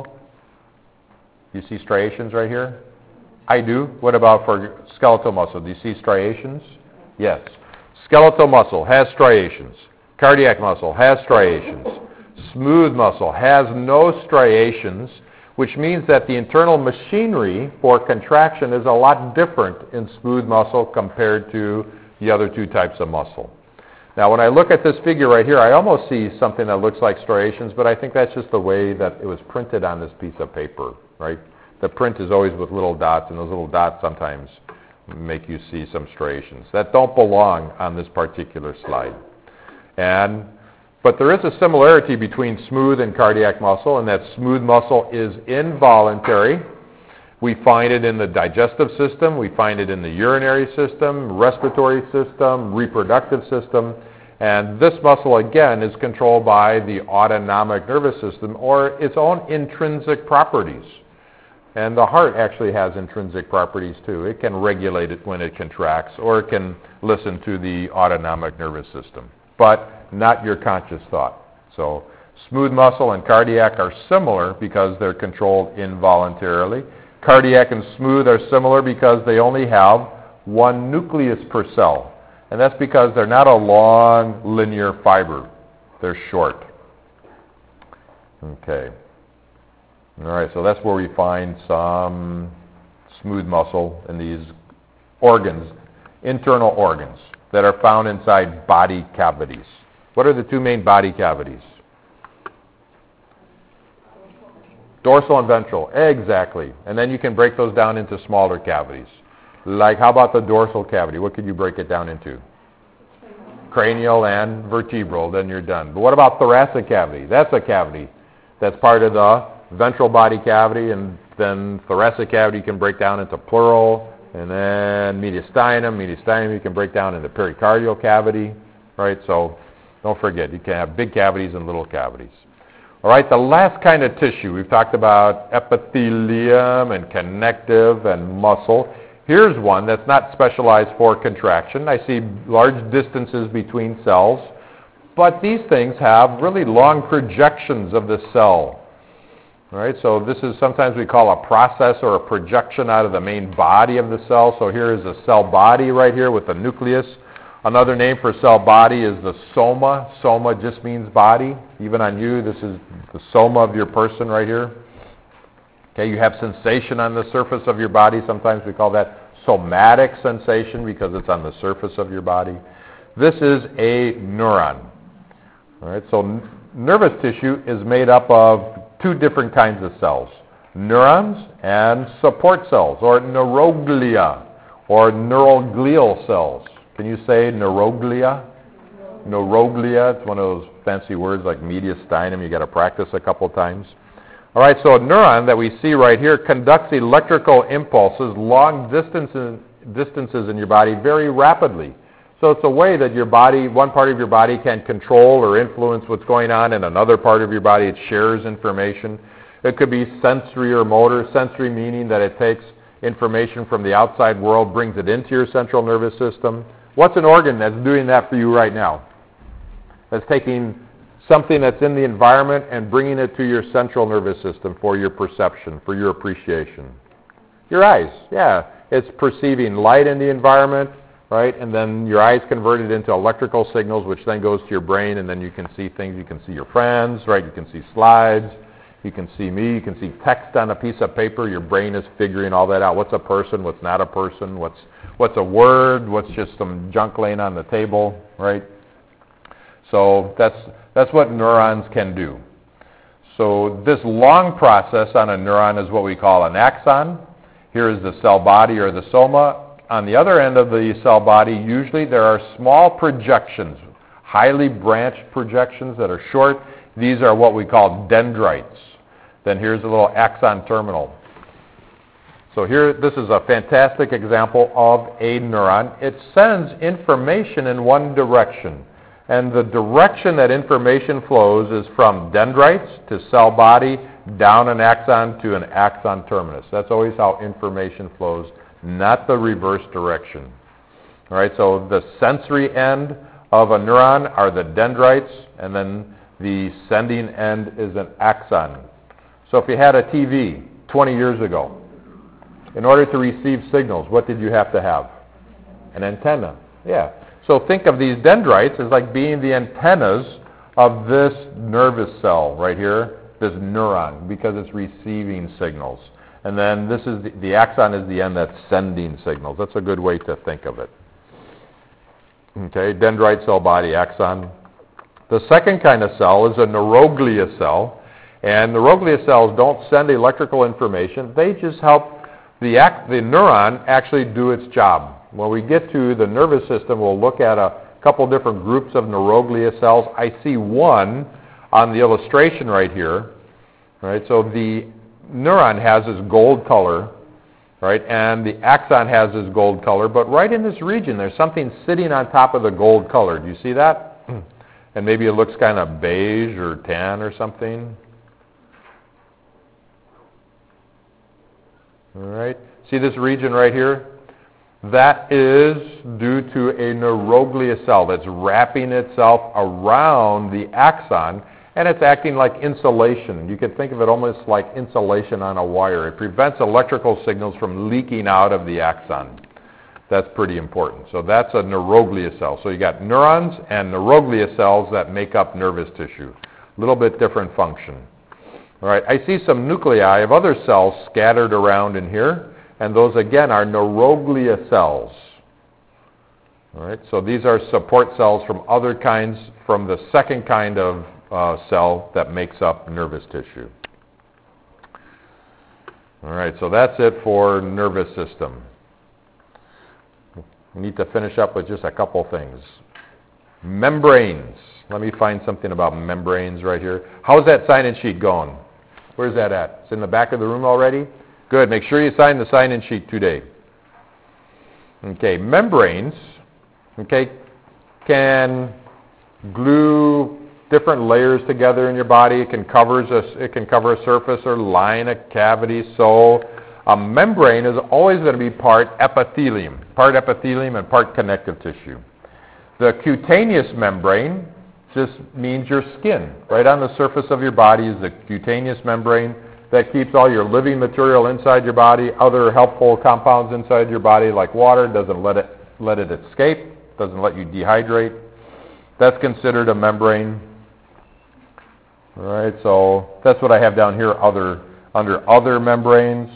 You see striations right here? I do. What about for skeletal muscle? Do you see striations? Yes. Skeletal muscle has striations. Cardiac muscle has striations. Smooth muscle has no striations, which means that the internal machinery for contraction is a lot different in smooth muscle compared to the other two types of muscle. Now, when I look at this figure right here, I almost see something that looks like striations, but I think that's just the way that it was printed on this piece of paper, right? The print is always with little dots, and those little dots sometimes make you see some striations that don't belong on this particular slide. But there is a similarity between smooth and cardiac muscle, and that smooth muscle is involuntary. We find it in the digestive system, we find it in the urinary system, respiratory system, reproductive system, and this muscle, again, is controlled by the autonomic nervous system or its own intrinsic properties. And the heart actually has intrinsic properties too. It can regulate it when it contracts, or it can listen to the autonomic nervous system, but not your conscious thought. So smooth muscle and cardiac are similar because they're controlled involuntarily. Cardiac and smooth are similar because they only have one nucleus per cell. And that's because they're not a long linear fiber. They're short. Okay. All right, so that's where we find some smooth muscle in these organs, internal organs, that are found inside body cavities. What are the two main body cavities? Dorsal and ventral, exactly. And then you can break those down into smaller cavities. Like, how about the dorsal cavity? What could you break it down into? Cranial and vertebral, then you're done. But what about thoracic cavity? That's a cavity that's part of the ventral body cavity, and then thoracic cavity you can break down into pleural, and then mediastinum you can break down into pericardial cavity, right? So don't forget, you can have big cavities and little cavities. All right, the last kind of tissue, we've talked about epithelium and connective and muscle. Here's one that's not specialized for contraction. I see large distances between cells, but these things have really long projections of the cell. All right, so this is sometimes we call a process or a projection out of the main body of the cell. So here is a cell body right here with the nucleus. Another name for cell body is the soma. Soma just means body. Even on you, this is the soma of your person right here. Okay, you have sensation on the surface of your body. Sometimes we call that somatic sensation because it's on the surface of your body. This is a neuron. All right, so nervous tissue is made up of two different kinds of cells, neurons and support cells, or neuroglia, Or neural glial cells. Can you say neuroglia? Neuroglia. It's one of those fancy words like mediastinum. You got to practice a couple times. All right, so a neuron that we see right here conducts electrical impulses long distances in your body very rapidly. So it's a way that your body, one part of your body can control or influence what's going on in another part of your body. It shares information. It could be sensory or motor. Sensory meaning that it takes information from the outside world, brings it into your central nervous system. What's an organ that's doing that for you right now? That's taking something that's in the environment and bringing it to your central nervous system for your perception, for your appreciation. Your eyes, yeah. It's perceiving light in the environment, right? And then your eyes convert it into electrical signals, which then goes to your brain, and then you can see things. You can see your friends, right? You can see slides. You can see me. You can see text on a piece of paper. Your brain is figuring all that out. What's a person? What's not a person? What's a word? What's just some junk laying on the table, right? So that's what neurons can do. So this long process on a neuron is what we call an axon. Here is the cell body or the soma. On the other end of the cell body, usually there are small projections, highly branched projections that are short. These are what we call dendrites. Then here's a little axon terminal. So here, this is a fantastic example of a neuron. It sends information in one direction. And the direction that information flows is from dendrites to cell body, down an axon to an axon terminus. That's always how information flows, not the reverse direction. All right, so the sensory end of a neuron are the dendrites, and then the sending end is an axon. So if you had a TV 20 years ago, in order to receive signals, what did you have to have? An antenna. Yeah. So think of these dendrites as like being the antennas of this nervous cell right here, this neuron, because it's receiving signals. And then this is the axon is the end that's sending signals. That's a good way to think of it. Okay, dendrite, cell body, axon. The second kind of cell is a neuroglia cell. And neuroglia cells don't send electrical information. They just help the neuron actually do its job. When we get to the nervous system, we'll look at a couple different groups of neuroglia cells. I see one on the illustration right here. Right? So the neuron has this gold color, right? And the axon has this gold color. But right in this region, there's something sitting on top of the gold color. Do you see that? And maybe it looks kind of beige or tan or something. All right. See this region right here? That is due to a neuroglia cell that's wrapping itself around the axon, and it's acting like insulation. You could think of it almost like insulation on a wire. It prevents electrical signals from leaking out of the axon. That's pretty important. So that's a neuroglia cell. So you got neurons and neuroglia cells that make up nervous tissue. A little bit different function. All right, I see some nuclei of other cells scattered around in here, and those again are neuroglia cells. All right, so these are support cells from other kinds, from the second kind of cell that makes up nervous tissue. All right, so that's it for nervous system. We need to finish up with just a couple things. Membranes. Let me find something about membranes right here. How's that sign-in sheet going? Where's that at? It's in the back of the room already? Good. Make sure you sign the sign-in sheet today. Okay, membranes, okay, can glue different layers together in your body. It can cover a surface or line a cavity. So a membrane is always going to be part epithelium and part connective tissue. The cutaneous membrane just means your skin. Right on the surface of your body is the cutaneous membrane that keeps all your living material inside your body, other helpful compounds inside your body like water, doesn't let it escape, doesn't let you dehydrate. That's considered a membrane. All right, so that's what I have down here under other membranes.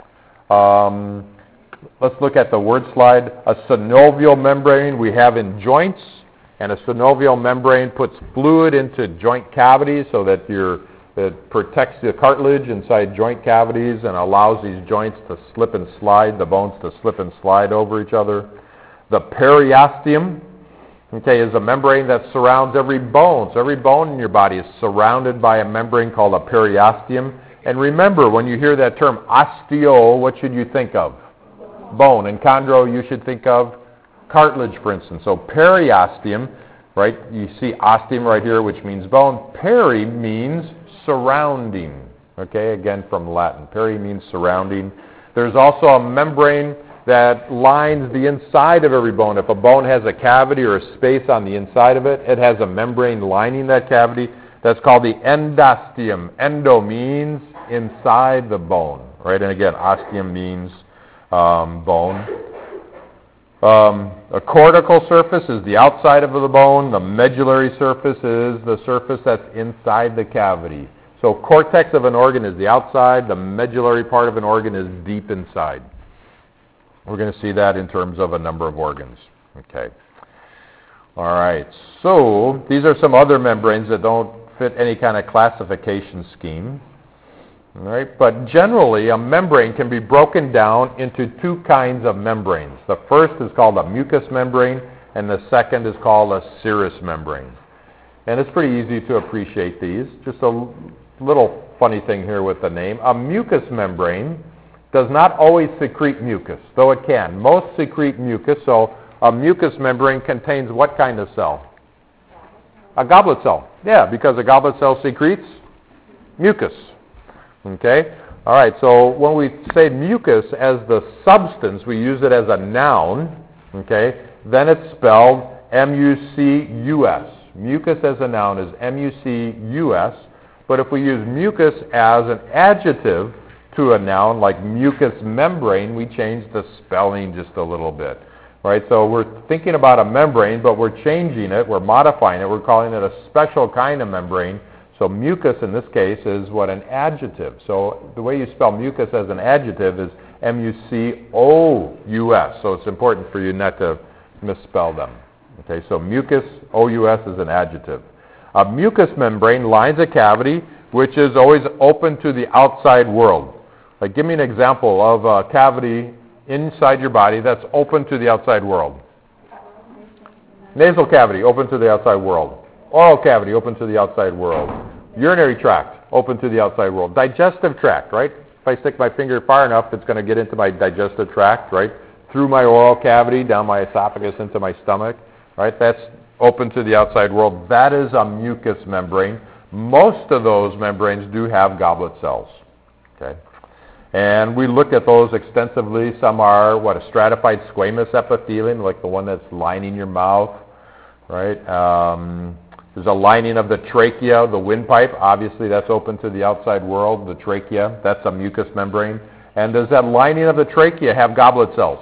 Let's look at the word slide. A synovial membrane we have in joints, and a synovial membrane puts fluid into joint cavities so that your It protects the cartilage inside joint cavities and allows these joints to slip and slide, the bones to slip and slide over each other. The periosteum, okay, is a membrane that surrounds every bone. So every bone in your body is surrounded by a membrane called a periosteum. And remember, when you hear that term osteo, what should you think of? Bone. And chondro, you should think of cartilage, for instance. So periosteum, right? You see osteum right here, which means bone. Peri means surrounding. Okay, again from Latin. Peri means surrounding. There's also a membrane that lines the inside of every bone. If a bone has a cavity or a space on the inside of it, it has a membrane lining that cavity. That's called the endosteum. Endo means inside the bone, right? And again, osteum means bone. A cortical surface is the outside of the bone. The medullary surface is the surface that's inside the cavity. So cortex of an organ is the outside. The medullary part of an organ is deep inside. We're going to see that in terms of a number of organs. Okay. All right. So these are some other membranes that don't fit any kind of classification scheme. All right. But generally, a membrane can be broken down into two kinds of membranes. The first is called a mucous membrane, and the second is called a serous membrane. And it's pretty easy to appreciate these. Just a little funny thing here with the name. A mucous membrane does not always secrete mucus, though it can. Most secrete mucus, so a mucous membrane contains what kind of cell? A goblet cell. Yeah, because a goblet cell secretes mucus. Okay? All right, so when we say mucus as the substance, we use it as a noun. Okay? Then it's spelled M-U-C-U-S. Mucus as a noun is M-U-C-U-S. But if we use mucus as an adjective to a noun like mucous membrane, we change the spelling just a little bit. Right? So we're thinking about a membrane, but we're changing it, we're modifying it, we're calling it a special kind of membrane. So mucus in this case is what, an adjective. So the way you spell mucus as an adjective is M-U-C-O-U-S. So it's important for you not to misspell them. Okay, so mucus, O-U-S is an adjective. A mucous membrane lines a cavity which is always open to the outside world. Like, give me an example of a cavity inside your body that's open to the outside world. Nasal cavity, open to the outside world. Oral cavity, open to the outside world. Urinary tract, open to the outside world. Digestive tract, right? If I stick my finger far enough, it's going to get into my digestive tract, right? Through my oral cavity, down my esophagus, into my stomach, right? That's open to the outside world. That is a mucous membrane. Most of those membranes do have goblet cells, okay? And we look at those extensively. Some are, what, a stratified squamous epithelium, like the one that's lining your mouth, right? There's a lining of the trachea, the windpipe. Obviously, that's open to the outside world, the trachea. That's a mucous membrane. And does that lining of the trachea have goblet cells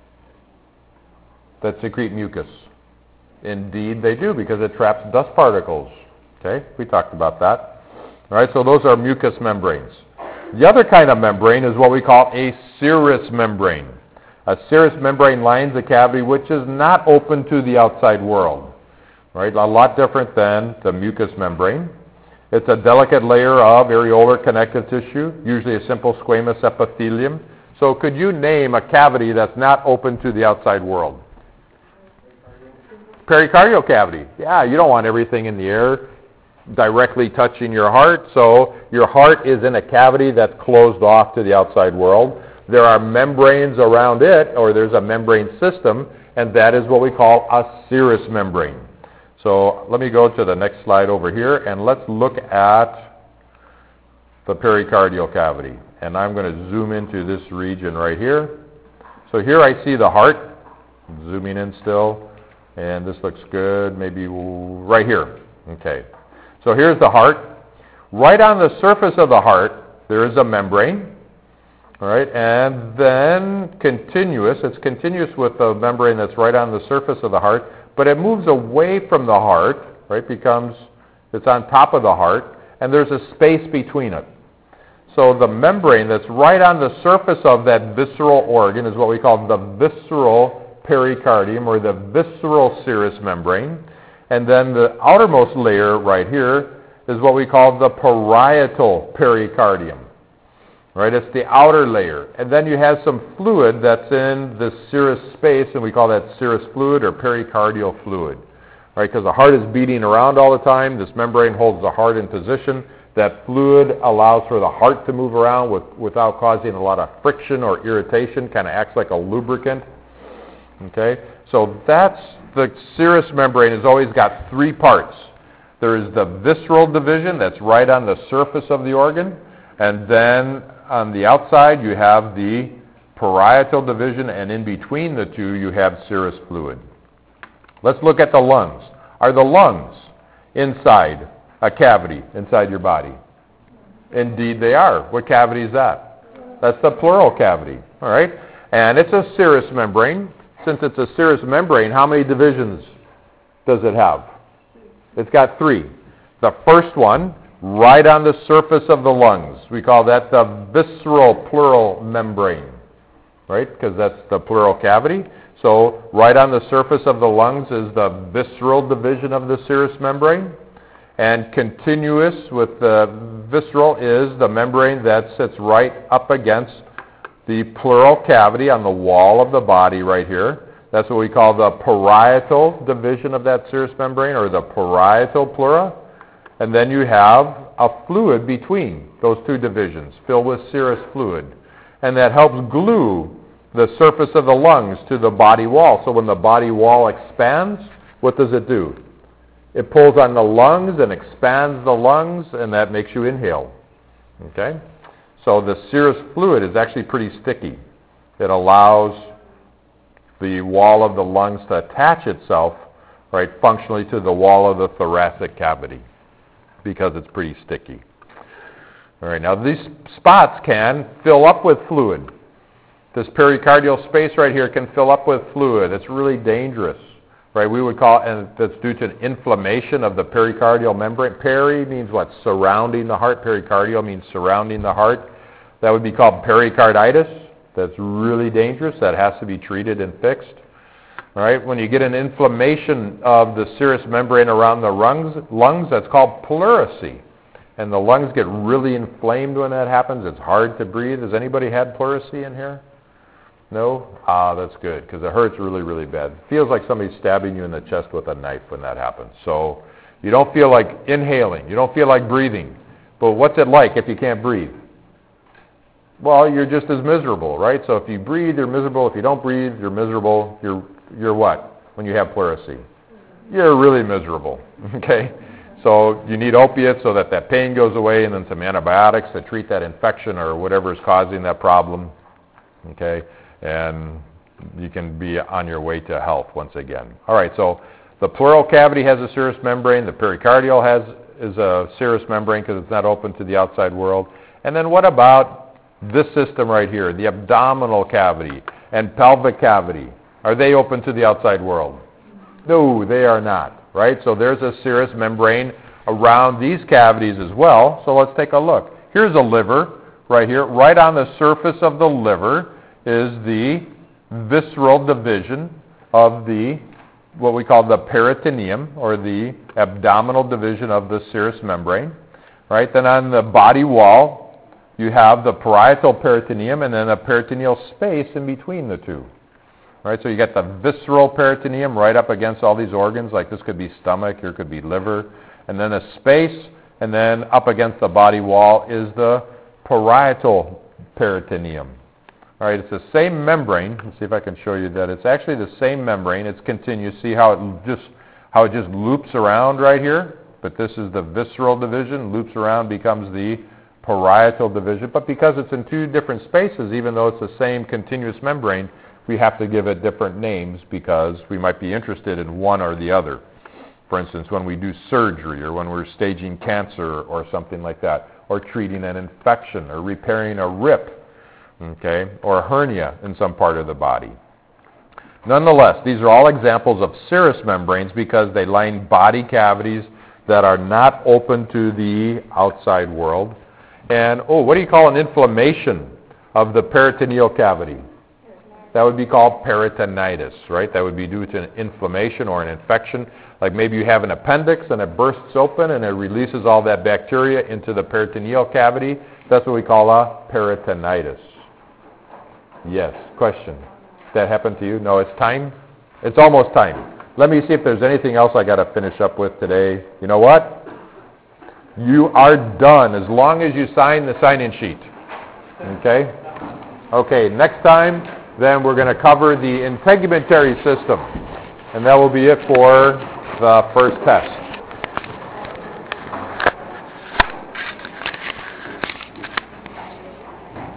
that secrete mucus? Indeed, they do, because it traps dust particles. Okay, we talked about that. All right, so those are mucous membranes. The other kind of membrane is what we call a serous membrane. A serous membrane lines a cavity which is not open to the outside world. Right, a lot different than the mucous membrane. It's a delicate layer of areolar connective tissue, usually a simple squamous epithelium. So could you name a cavity that's not open to the outside world? Pericardial cavity. Yeah, you don't want everything in the air directly touching your heart, so your heart is in a cavity that's closed off to the outside world. There are membranes around it, or there's a membrane system, and that is what we call a serous membrane. So let me go to the next slide over here, and let's look at the pericardial cavity. And I'm going to zoom into this region right here. So here I see the heart. I'm zooming in still, and this looks good, maybe right here. Okay. So here's the heart. Right on the surface of the heart, there is a membrane. All right, and then it's continuous with the membrane that's right on the surface of the heart, but it moves away from the heart, right, it's on top of the heart, and there's a space between it. So the membrane that's right on the surface of that visceral organ is what we call the visceral pericardium, or the visceral serous membrane. And then the outermost layer right here is what we call the parietal pericardium. Right? It's the outer layer. And then you have some fluid that's in the serous space, and we call that serous fluid or pericardial fluid. Right? Because the heart is beating around all the time. This membrane holds the heart in position. That fluid allows for the heart to move around without causing a lot of friction or irritation, kind of acts like a lubricant. Okay? So that's the serous membrane has always got three parts. There is the visceral division that's right on the surface of the organ, and then on the outside you have the parietal division, and in between the two you have serous fluid. Let's look at the lungs. Are the lungs inside a cavity inside your body? Indeed they are. What cavity is that? That's the pleural cavity. All right? And it's a serous membrane. Since it's a serous membrane, how many divisions does it have? It's got three. The first one, right on the surface of the lungs. We call that the visceral pleural membrane. Right? Because that's the pleural cavity. So right on the surface of the lungs is the visceral division of the serous membrane. And continuous with the visceral is the membrane that sits right up against the pleural cavity on the wall of the body right here. That's what we call the parietal division of that serous membrane, or the parietal pleura. And then you have a fluid between those two divisions, filled with serous fluid. And that helps glue the surface of the lungs to the body wall. So when the body wall expands, what does it do? It pulls on the lungs and expands the lungs, and that makes you inhale. Okay? So the serous fluid is actually pretty sticky. It allows the wall of the lungs to attach itself, right, functionally to the wall of the thoracic cavity, because it's pretty sticky. All right, now these spots can fill up with fluid. This pericardial space right here can fill up with fluid. It's really dangerous. Right, we would call, and that's due to an inflammation of the pericardial membrane. Peri means what? Surrounding the heart. Pericardial means surrounding the heart. That would be called pericarditis. That's really dangerous. That has to be treated and fixed. All right, when you get an inflammation of the serous membrane around the lungs, that's called pleurisy. And the lungs get really inflamed when that happens. It's hard to breathe. Has anybody had pleurisy in here? No? That's good, because it hurts really, really bad. It feels like somebody's stabbing you in the chest with a knife when that happens. So you don't feel like inhaling. You don't feel like breathing. But what's it like if you can't breathe? Well, you're just as miserable, right? So if you breathe, you're miserable. If you don't breathe, you're miserable. You're what when you have pleurisy? You're really miserable, okay? So you need opiates so that pain goes away, and then some antibiotics to treat that infection or whatever is causing that problem, okay? And you can be on your way to health once again. All right, so the pleural cavity has a serous membrane. The pericardial is a serous membrane because it's not open to the outside world. And then what about this system right here, the abdominal cavity and pelvic cavity? Are they open to the outside world? No, they are not, right? So there's a serous membrane around these cavities as well. So let's take a look. Here's a liver right here. Right on the surface of the liver is the visceral division of what we call the peritoneum, or the abdominal division of the serous membrane. Right? Then on the body wall, you have the parietal peritoneum and then a peritoneal space in between the two. Right? So you got the visceral peritoneum right up against all these organs, like this could be stomach, here could be liver, and then a space, and then up against the body wall is the parietal peritoneum. All right, it's the same membrane. Let's see if I can show you that. It's actually the same membrane. It's continuous. See how it just loops around right here? But this is the visceral division, loops around, becomes the parietal division. But because it's in two different spaces, even though it's the same continuous membrane, we have to give it different names because we might be interested in one or the other. For instance, when we do surgery, or when we're staging cancer or something like that, or treating an infection, or repairing a rip, okay, or a hernia in some part of the body. Nonetheless, these are all examples of serous membranes because they line body cavities that are not open to the outside world. And, what do you call an inflammation of the peritoneal cavity? That would be called peritonitis, right? That would be due to an inflammation or an infection. Like maybe you have an appendix and it bursts open and it releases all that bacteria into the peritoneal cavity. That's what we call a peritonitis. Yes, question. That happened to you? No, it's time? It's almost time. Let me see if there's anything else I got to finish up with today. You know what? You are done as long as you sign the sign-in sheet. Okay? Okay, next time, then we're going to cover the integumentary system. And that will be it for the first test.